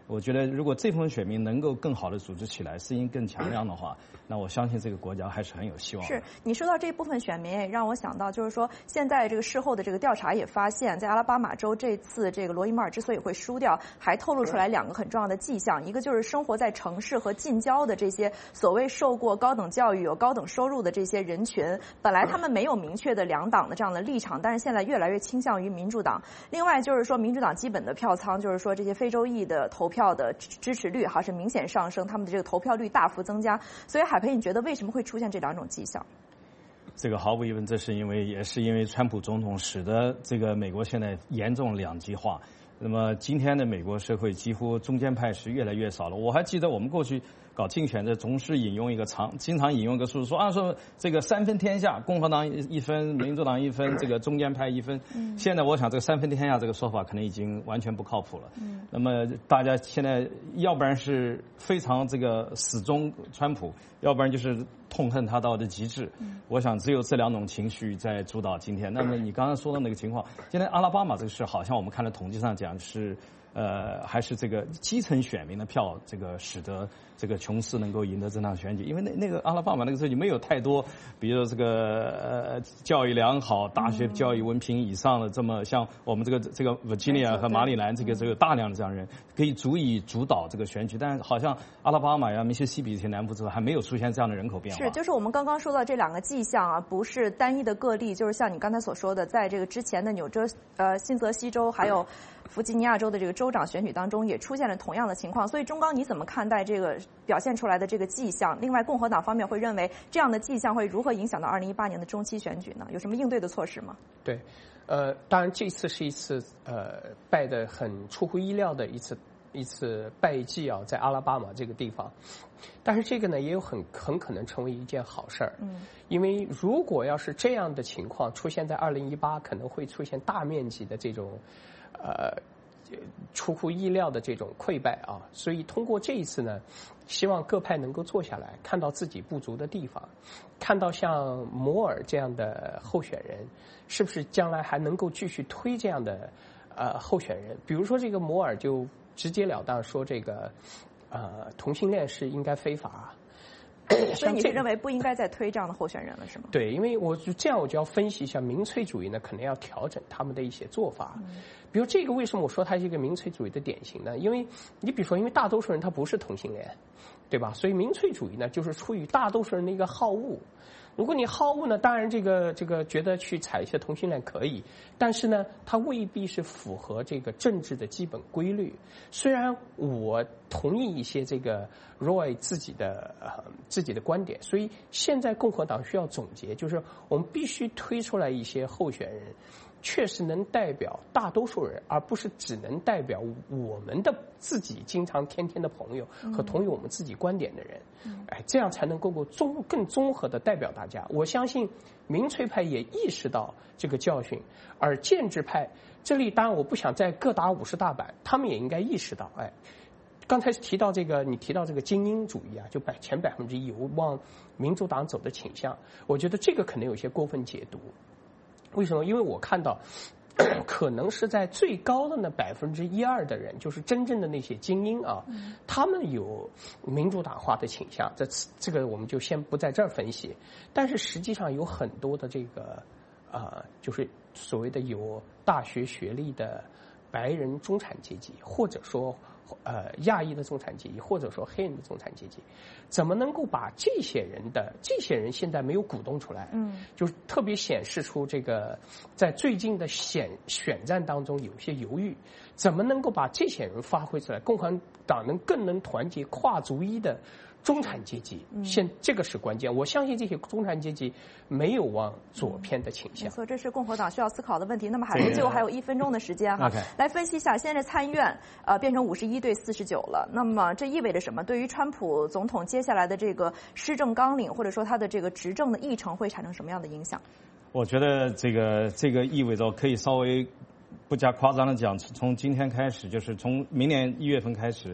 我觉得如果这部分选民能够更好的组织起来，声音更强亮的话，那我相信这个国家还是很有希望的。 是你说到这部分选民，也让我想到，就是说现在这个事后的这个调查也发现，在阿拉巴马州这次这个罗伊摩尔之所以会输掉，还透露出来两个很重要的迹象，一个就是生活在城市和近郊的这些所谓受过高等教育、有高等收入的这些人群，本来他们没有明确的两党的这样的立场，但是现在越来越倾向于民主党。另外就是说，民主党基本的票仓，就是说这些非洲裔的投票的支持率哈是明显上升，他们的这个投票率大幅增加。所以海培，你觉得为什么会出现这两种迹象？ 这个毫无疑问，这是因为也是因为川普总统使得这个美国现在严重两极化。那么今天的美国社会几乎中间派是越来越少了。我还记得我们过去搞竞选的总是引用一个常经常引用一个数字说啊说这个三分天下，共和党一分，民主党一分，这个中间派一分。嗯、现在我想这个三分天下这个说法可能已经完全不靠谱了。嗯、那么大家现在要不然是非常这个死忠川普，要不然就是痛恨他到的极致。嗯、我想只有这两种情绪在主导今天。那么你刚刚说的那个情况，今天阿拉巴马这个事好像我们看了统计上讲是。呃，还是这个基层选民的票，这个使得这个琼斯能够赢得这场选举，因为那那个阿拉巴马那个州就没有太多，比如说这个呃教育良好、大学教育文凭以上的这么像我们这个这个 Virginia 和马里兰这个这个大量的这样人，可以足以主导这个选举，但是好像阿拉巴马呀、密西西比这些南部州还没有出现这样的人口变化。 是，就是我们刚刚说到这两个迹象啊，不是单一的个例，就是像你刚才所说的，在这个之前的纽泽呃新泽西州还有弗吉尼亚州的这个州长选举当中也出现了同样的情况，所以钟刚你怎么看待这个表现出来的这个迹象？另外，共和党方面会认为这样的迹象会如何影响到二零一八年的中期选举呢？有什么应对的措施吗？ 对，呃，当然这次是一次呃败得很出乎意料的一次一次败绩啊，在阿拉巴马这个地方，但是这个呢也有很很可能成为一件好事儿，嗯，因为如果要是这样的情况出现在二零一八，可能会出现大面积的这种。呃，出乎意料的这种溃败啊，所以通过这一次呢，希望各派能够坐下来，看到自己不足的地方，看到像摩尔这样的候选人，是不是将来还能够继续推这样的呃候选人？比如说这个摩尔就直截了当说这个呃同性恋是应该非法。 所以你是认为不应该再推这样的候选人了，是吗？ 对，因为我就这样，我就要分析一下民粹主义呢，可能要调整他们的一些做法。嗯、比如这个，为什么我说它是一个民粹主义的典型呢？因为你比如说，因为大多数人他不是同性恋，对吧？所以民粹主义呢，就是出于大多数人的一个好恶。如果你好恶呢，当然这个这个觉得去采一些同性恋可以，但是呢，它未必是符合这个政治的基本规律。虽然我同意一些这个 Roy 自己的呃自己的观点，所以现在共和党需要总结，就是我们必须推出来一些候选人，确实能代表大多数人，而不是只能代表我们的自己经常天天的朋友和同意我们自己观点的人。嗯、哎，这样才能够够综更综合的代表大家。我相信民粹派也意识到这个教训，而建制派这里当然我不想再各打五十大板，他们也应该意识到，哎。刚才提到这个，你提到这个精英主义啊，就百前百分之一有往民主党走的倾向，我觉得这个可能有些过分解读。为什么？因为我看到，可能是在最高的那百分之一二的人，就是真正的那些精英啊，嗯、他们有民主党化的倾向。这这个我们就先不在这儿分析。但是实际上有很多的这个啊、呃，就是所谓的有大学学历的白人中产阶级，或者说。呃，亚裔的中产阶级，或者说黑人的中产阶级，怎么能够把这些人的这些人现在没有鼓动出来？嗯，就是特别显示出这个在最近的选选战当中有些犹豫，怎么能够把这些人发挥出来？共和党能更能团结跨族裔的中产阶级，现这个是关键。我相信这些中产阶级没有往左偏的倾向。 没错，这是共和党需要思考的问题。那么海培最后还有一分钟的时间哈，来分析一下，现在参议院呃变成五十一对四十九了，那么这意味着什么？对于川普总统接下来的这个施政纲领，或者说他的这个执政的议程会产生什么样的影响？ 我觉得这个这个意味着可以稍微不加夸张的讲，从今天开始，就是从明年一月份开始。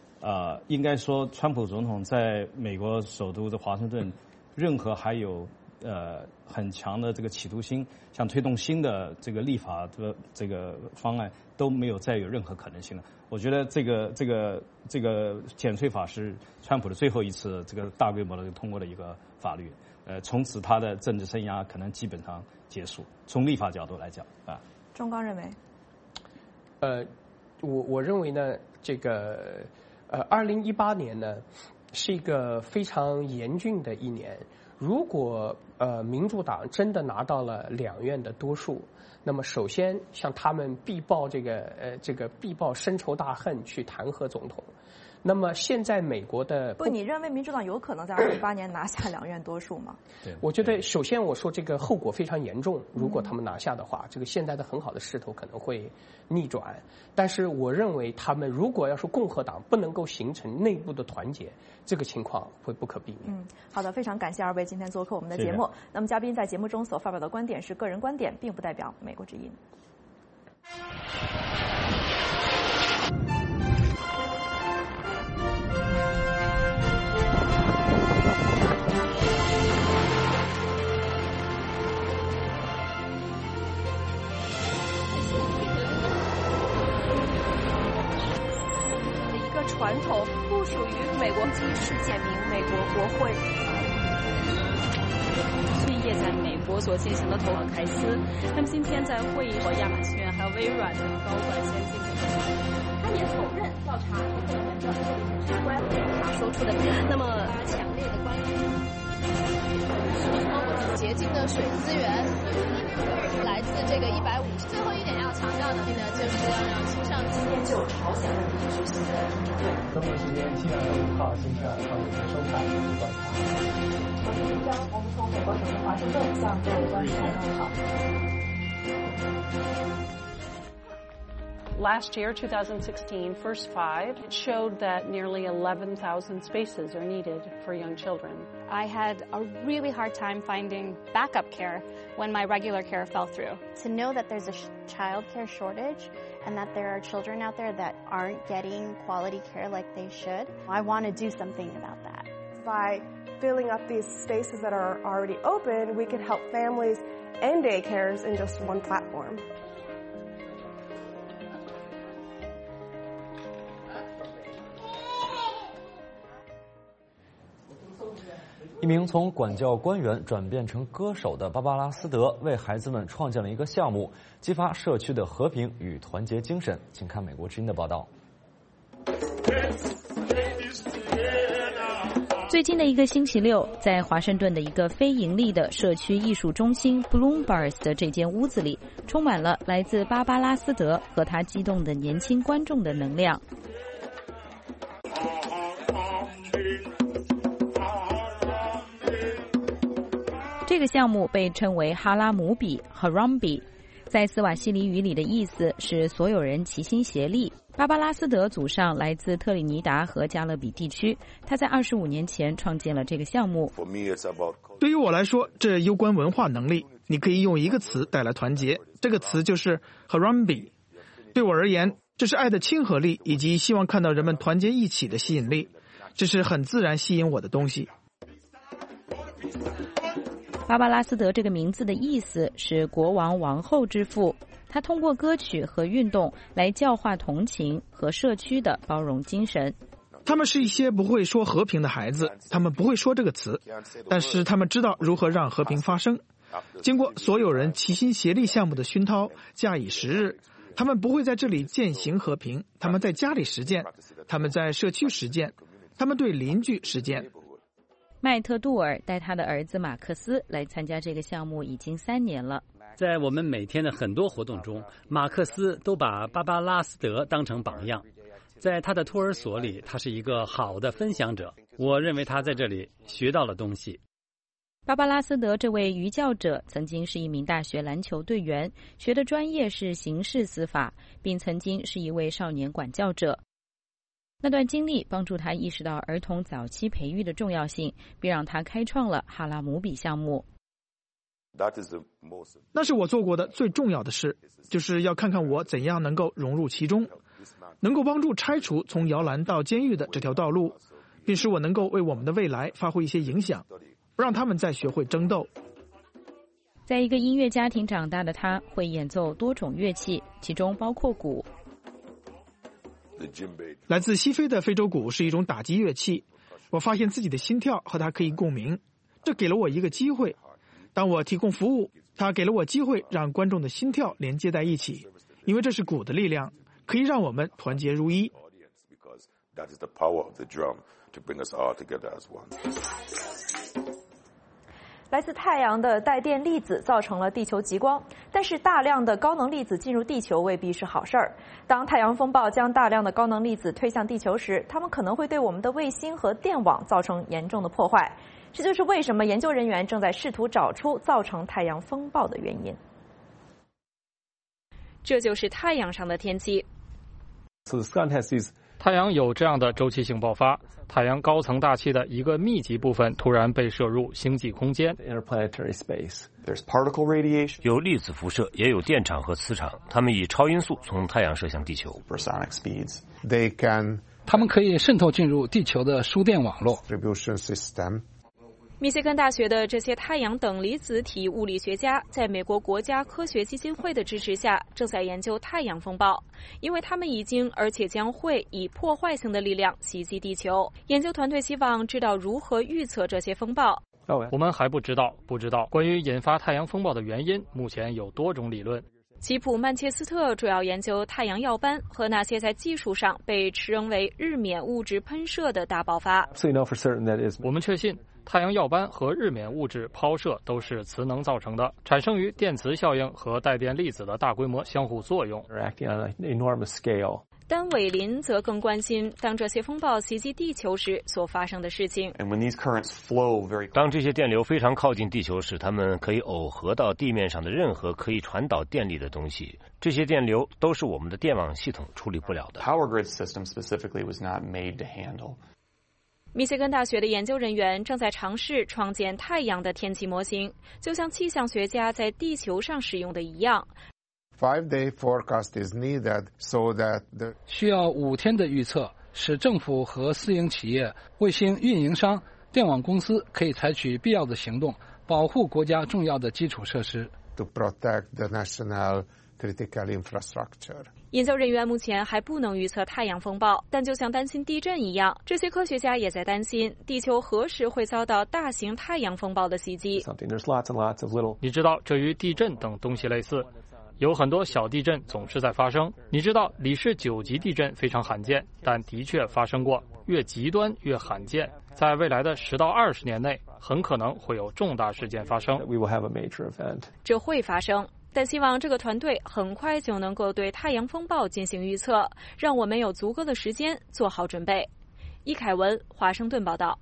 呃，应该说，川普总统在美国首都的华盛顿，任何还有呃很强的这个企图心，想推动新的这个立法的这个方案都没有再有任何可能性了。我觉得这个这个这个减税法是川普的最后一次这个大规模的通过的一个法律，呃，从此他的政治生涯可能基本上结束。从立法角度来讲啊， 钟刚认为， 呃，我我认为呢，这个呃，二零一八年呢是一个非常严峻的一年。如果呃民主党真的拿到了两院的多数，那么首先像他们必报这个呃这个必报深仇大恨去弹劾总统。那么现在美国的不，你认为民主党有可能在二零一八年拿下两院多数吗？ 对，我觉得首先我说这个后果非常严重，如果他们拿下的话，这个现在的很好的势头可能会逆转。但是我认为他们如果要是共和党不能够形成内部的团结，这个情况会不可避免。 嗯，好的，非常感谢二位今天做客我们的节目。那么嘉宾在节目中所发表的观点是个人观点，并不代表美国之音。 传统不属于美国基事件名美国国会。是业在美国所进行的投凯斯，他们今天在会议和亚马逊还有微软的高管先进行他也否认调查部门的相关他说出的那么强烈的关于洁净的水资源来自这个一百五十。最后一点要强调的呢，就是要让新上今天就朝鲜问题举行的中国时间七月五号星期二上午收看观察。我是张，我们从美国首都华盛顿向各位观众问好。 Last year, two thousand sixteen, First Five showed that nearly eleven thousand spaces are needed for young children. I had a really hard time finding backup care when my regular care fell through. To know that there's a sh- child care shortage and that there are children out there that aren't getting quality care like they should, I want to do something about that. By filling up these spaces that are already open, we could help families and daycares in just one platform. 一名从管教官员转变成歌手的芭芭拉斯德为孩子们创建了一个项目，激发社区的和平与团结精神。请看美国之音的报道。 最近的一个星期六，在华盛顿的一个非盈利的社区艺术中心 Bloomberg 的这间屋子里，充满了来自芭芭拉斯德和他激动的年轻观众的能量。这个项目被称为哈拉姆比 Harambe， 在斯瓦希里语里的意思是所有人齐心协力。芭芭拉斯德祖上来自特立尼达和加勒比地区，他在二十五年前创建了这个项目。 对于我来说，这攸关文化能力。你可以用一个词带来团结，这个词就是 Harambe。对我而言，这是爱的亲和力以及希望看到人们团结一起的吸引力，这是很自然吸引我的东西。 芭芭拉斯德这个名字的意思是国王王后之父，他通过歌曲和运动来教化同情和社区的包容精神。 他们是一些不会说和平的孩子，他们不会说这个词，但是他们知道如何让和平发生。经过所有人齐心协力项目的熏陶，假以时日，他们不会在这里践行和平，他们在家里实践，他们在社区实践，他们对邻居实践。 麦特杜尔带他的儿子马克思来参加这个项目已经三年了。 在我们每天的很多活动中，马克思都把芭芭拉斯德当成榜样。在他的托儿所里，他是一个好的分享者。我认为他在这里学到了东西。 芭芭拉斯德这位瑜教者曾经是一名大学篮球队员，学的专业是刑事司法，并曾经是一位少年管教者。那段经历帮助他意识到儿童早期培育的重要性，并让他开创了哈拉姆比项目。 那是我做过的最重要的事，就是要看看我怎样能够融入其中，能够帮助拆除从摇篮到监狱的这条道路，并使我能够为我们的未来发挥一些影响，不让他们再学会争斗。 在一个音乐家庭长大的他，会演奏多种乐器，其中包括鼓。 来自西非的非洲鼓是一种打击乐器，我发现自己的心跳和它可以共鸣，这给了我一个机会。当我提供服务，它给了我机会让观众的心跳连接在一起，因为这是鼓的力量，可以让我们团结如一。 来自太阳的带电粒子造成了地球极光，但是大量的高能粒子进入地球未必是好事儿。当太阳风暴将大量的高能粒子推向地球时，它们可能会对我们的卫星和电网造成严重的破坏。这就是为什么研究人员正在试图找出造成太阳风暴的原因。 这就是太阳上的天气。 太阳有这样的周期性爆发，太阳高层大气的一个密集部分突然被射入星际空间。 有粒子辐射，也有电场和磁场，它们以超音速从太阳射向地球。 它们可以渗透进入地球的输电网络。 密歇根大学的这些太阳等离子体物理学家在美国国家科学基金会的支持下，正在研究太阳风暴，因为他们已经而且将会以破坏性的力量袭击地球。研究团队希望知道如何预测这些风暴。 我们还不知道，不知道关于引发太阳风暴的原因，目前有多种理论。 吉普曼切斯特主要研究太阳耀斑和那些在技术上被称为日冕物质喷射的大爆发。 我们确信太阳耀斑和日冕物质抛射都是磁能造成的，产生于电磁效应和带电粒子的大规模相互作用。 丹韦林则更关心当这些风暴袭击地球时所发生的事情。 当这些电流非常靠近地球时，它们可以耦合到地面上的任何可以传导电力的东西。这些电流都是我们的电网系统处理不了的。 密歇根大学的研究人员正在尝试创建太阳的天气模型，就像气象学家在地球上使用的一样。 Five-day forecast is needed so that the 需要五天的预测，使政府和私营企业、卫星运营商、电网公司可以采取必要的行动，保护国家重要的基础设施。 To protect the national critical infrastructure. 研究人员目前还不能预测太阳风暴，但就像担心地震一样，这些科学家也在担心地球何时会遭到大型太阳风暴的袭击。 你知道，这与地震等东西类似。有很多小地震总是在发生。你知道里氏九级地震非常罕见，但的确发生过，越极端越罕见。在未来的十到二十年内，很可能会有重大事件发生。 这会发生，但希望这个团队很快就能够对太阳风暴进行预测，让我们有足够的时间做好准备。伊凯文，华盛顿报道。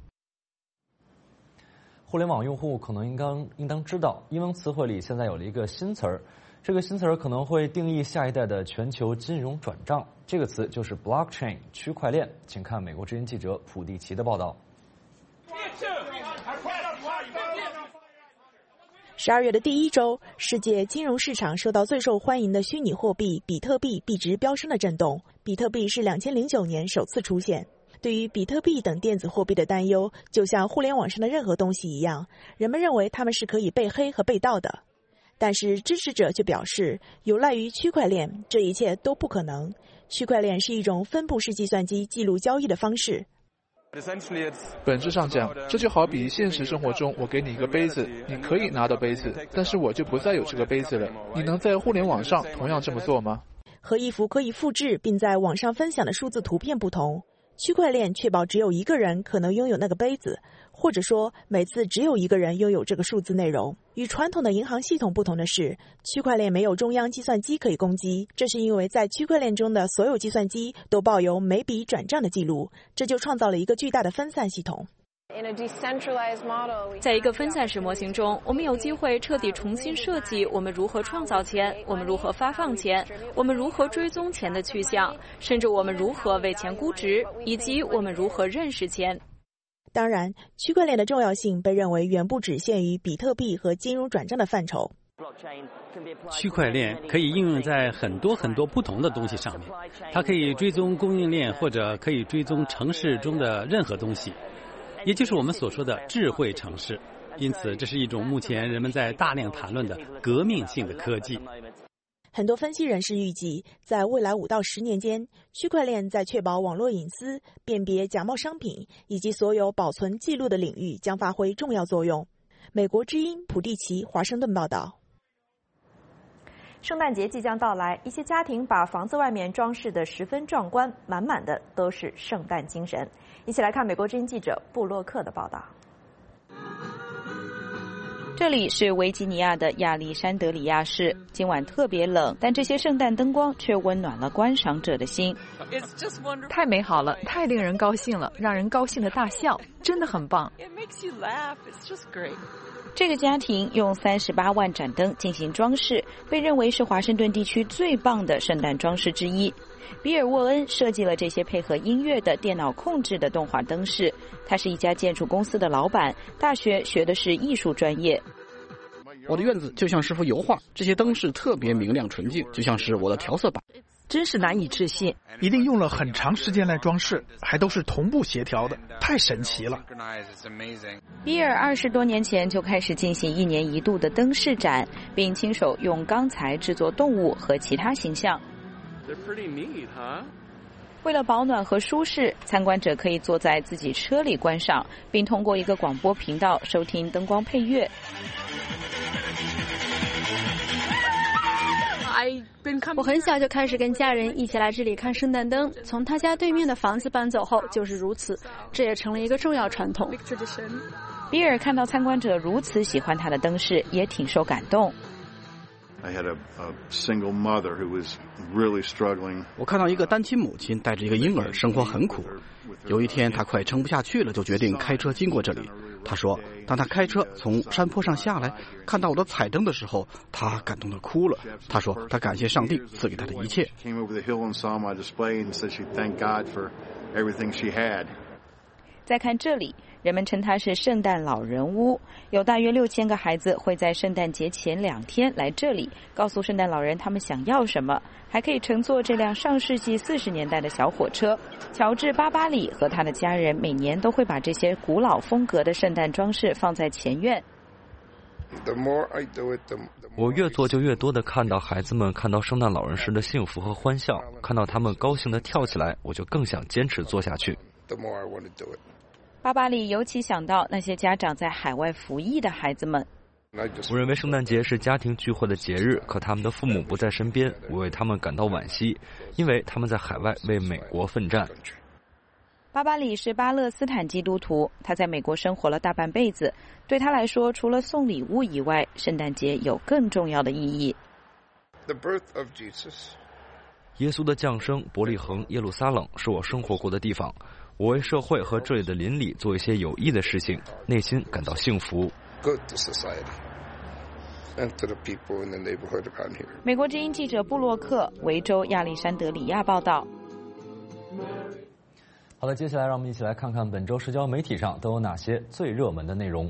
互联网用户可能应当应当知道，英文词汇里现在有了一个新词儿。这个新词儿可能会定义下一代的全球金融转账，这个词就是 blockchain 区块链。请看美国之音记者普蒂奇的报道。 十二月的第一周，世界金融市场受到最受欢迎的虚拟货币比特币币值飙升的震动。比特币是两千零九年首次出现。对于比特币等电子货币的担忧，就像互联网上的任何东西一样，人们认为它们是可以被黑和被盗的。但是支持者却表示，有赖于区块链，这一切都不可能。区块链是一种分布式计算机记录交易的方式。 本质上讲，这就好比现实生活中，我给你一个杯子，你可以拿到杯子，但是我就不再有这个杯子了。你能在互联网上同样这么做吗？ 和一幅可以复制并在网上分享的数字图片不同，区块链确保只有一个人可能拥有那个杯子，或者说每次只有一个人拥有这个数字内容。与传统的银行系统不同的是，区块链没有中央计算机可以攻击，这是因为在区块链中的所有计算机都抱有每笔转账的记录，这就创造了一个巨大的分散系统。 在一个分散式模型中，我们有机会彻底重新设计我们如何创造钱，我们如何发放钱，我们如何追踪钱的去向，甚至我们如何为钱估值，以及我们如何认识钱。 当然，区块链的重要性被认为远不只限于比特币和金融转账的范畴。 区块链可以应用在很多很多不同的东西上面，它可以追踪供应链，或者可以追踪城市中的任何东西，也就是我们所说的智慧城市。 因此这是一种目前人们在大量谈论的革命性的科技。 很多分析人士预计，在未来五到十年间，区块链在确保网络隐私、辨别假冒商品以及所有保存记录的领域将发挥重要作用。美国之音普蒂奇华盛顿报道。圣诞节即将到来，一些家庭把房子外面装饰得十分壮观，满满的都是圣诞精神。一起来看美国之音记者布洛克的报道。 这里是维吉尼亚的亚历山德里亚市，今晚特别冷，但这些圣诞灯光却温暖了观赏者的心。 太美好了，太令人高兴了，让人高兴的大笑，真的很棒。 这个家庭用三十八万盏灯进行装饰，被认为是华盛顿地区最棒的圣诞装饰之一。比尔·沃恩设计了这些配合音乐的电脑控制的动画灯饰。他是一家建筑公司的老板，大学学的是艺术专业。 我的院子就像是幅油画，这些灯饰特别明亮纯净，就像是我的调色板。 真是难以置信， 一定用了很长时间来装饰，还都是同步协调的，太神奇了。 比尔二十多年前就开始进行一年一度的灯饰展，并亲手用钢材制作动物和其他形象。为了保暖和舒适，参观者可以坐在自己车里观赏，并通过一个广播频道收听灯光配乐。 我很小就开始跟家人一起来这里看圣诞灯，从他家对面的房子搬走后就是如此，这也成了一个重要传统。 比尔看到参观者如此喜欢他的灯饰，也挺受感动。 我看到一个单亲母亲带着一个婴儿，生活很苦。有一天，她快撑不下去了，就决定开车经过这里。她说，当她开车从山坡上下来，看到我的彩灯的时候，她感动得哭了。她说，她感谢上帝赐给她的一切。 再看这里，人们称它是圣诞老人屋，有大约六千个孩子会在圣诞节前两天来这里，告诉圣诞老人他们想要什么，还可以乘坐这辆上世纪四十年代的小火车。乔治·巴巴里和他的家人每年都会把这些古老风格的圣诞装饰放在前院。 我越做就越多的看到孩子们看到圣诞老人时的幸福和欢笑，看到他们高兴的跳起来，我就更想坚持做下去。 巴巴里尤其想到那些家长在海外服役的孩子们。 我认为圣诞节是家庭聚会的节日，可他们的父母不在身边，我为他们感到惋惜，因为他们在海外为美国奋战。 巴巴里是巴勒斯坦基督徒，他在美国生活了大半辈子。对他来说，除了送礼物以外，圣诞节有更重要的意义。 耶稣的降生，伯利恒、耶路撒冷是我生活过的地方。我为社会和这里的邻里做一些有益的事情，内心感到幸福。 美国之音记者布洛克，维州亚历山德里亚报道。 好的，接下来让我们一起来看看本周社交媒体上都有哪些最热门的内容。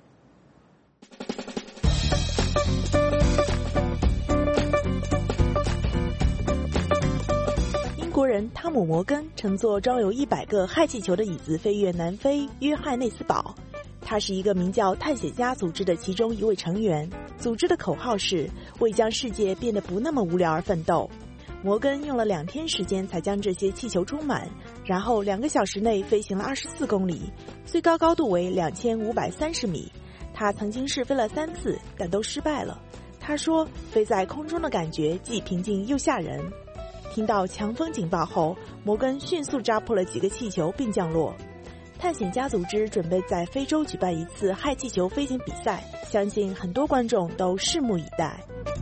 英国人汤姆·摩根乘坐装有一百个氦气球的椅子飞越南非约翰内斯堡。他是一个名叫探险家组织的其中一位成员，组织的口号是为将世界变得不那么无聊而奋斗。摩根用了两天时间才将这些气球充满，然后两个小时内飞行了二十四公里，最高高度为两千五百三十米。他曾经试飞了三次，但都失败了。他说，飞在空中的感觉既平静又吓人。听到强风警报后，摩根迅速扎破了几个气球并降落。探险家组织准备在非洲举办一次氦气球飞行比赛，相信很多观众都拭目以待。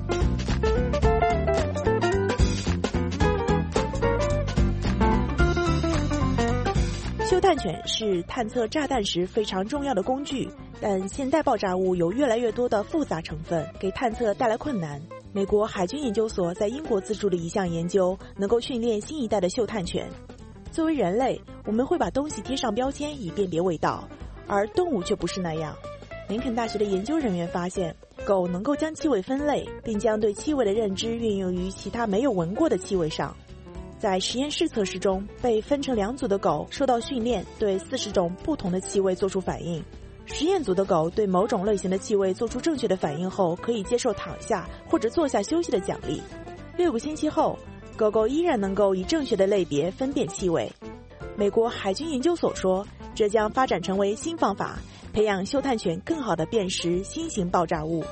嗅探犬是探测炸弹时非常重要的工具，但现代爆炸物有越来越多的复杂成分，给探测带来困难。美国海军研究所在英国资助的一项研究，能够训练新一代的嗅探犬。作为人类，我们会把东西贴上标签以辨别味道，而动物却不是那样。林肯大学的研究人员发现，狗能够将气味分类，并将对气味的认知运用于其他没有闻过的气味上。在实验室测试中，被分成两组的狗受到训练，对四十种不同的气味做出反应。 实验组的狗对某种类型的气味做出正确的反应后，可以接受躺下或者坐下休息的奖励。六个星期后，狗狗依然能够以正确的类别分辨气味。美国海军研究所说，这将发展成为新方法，培养嗅探犬更好地辨识新型爆炸物。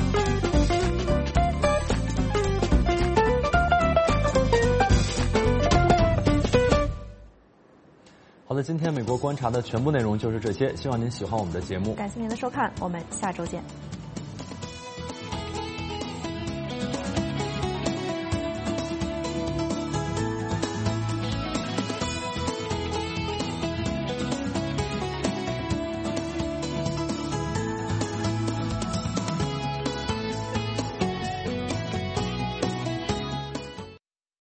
好的，今天美国观察的全部内容就是这些，希望您喜欢我们的节目。 感谢您的收看，我们下周见。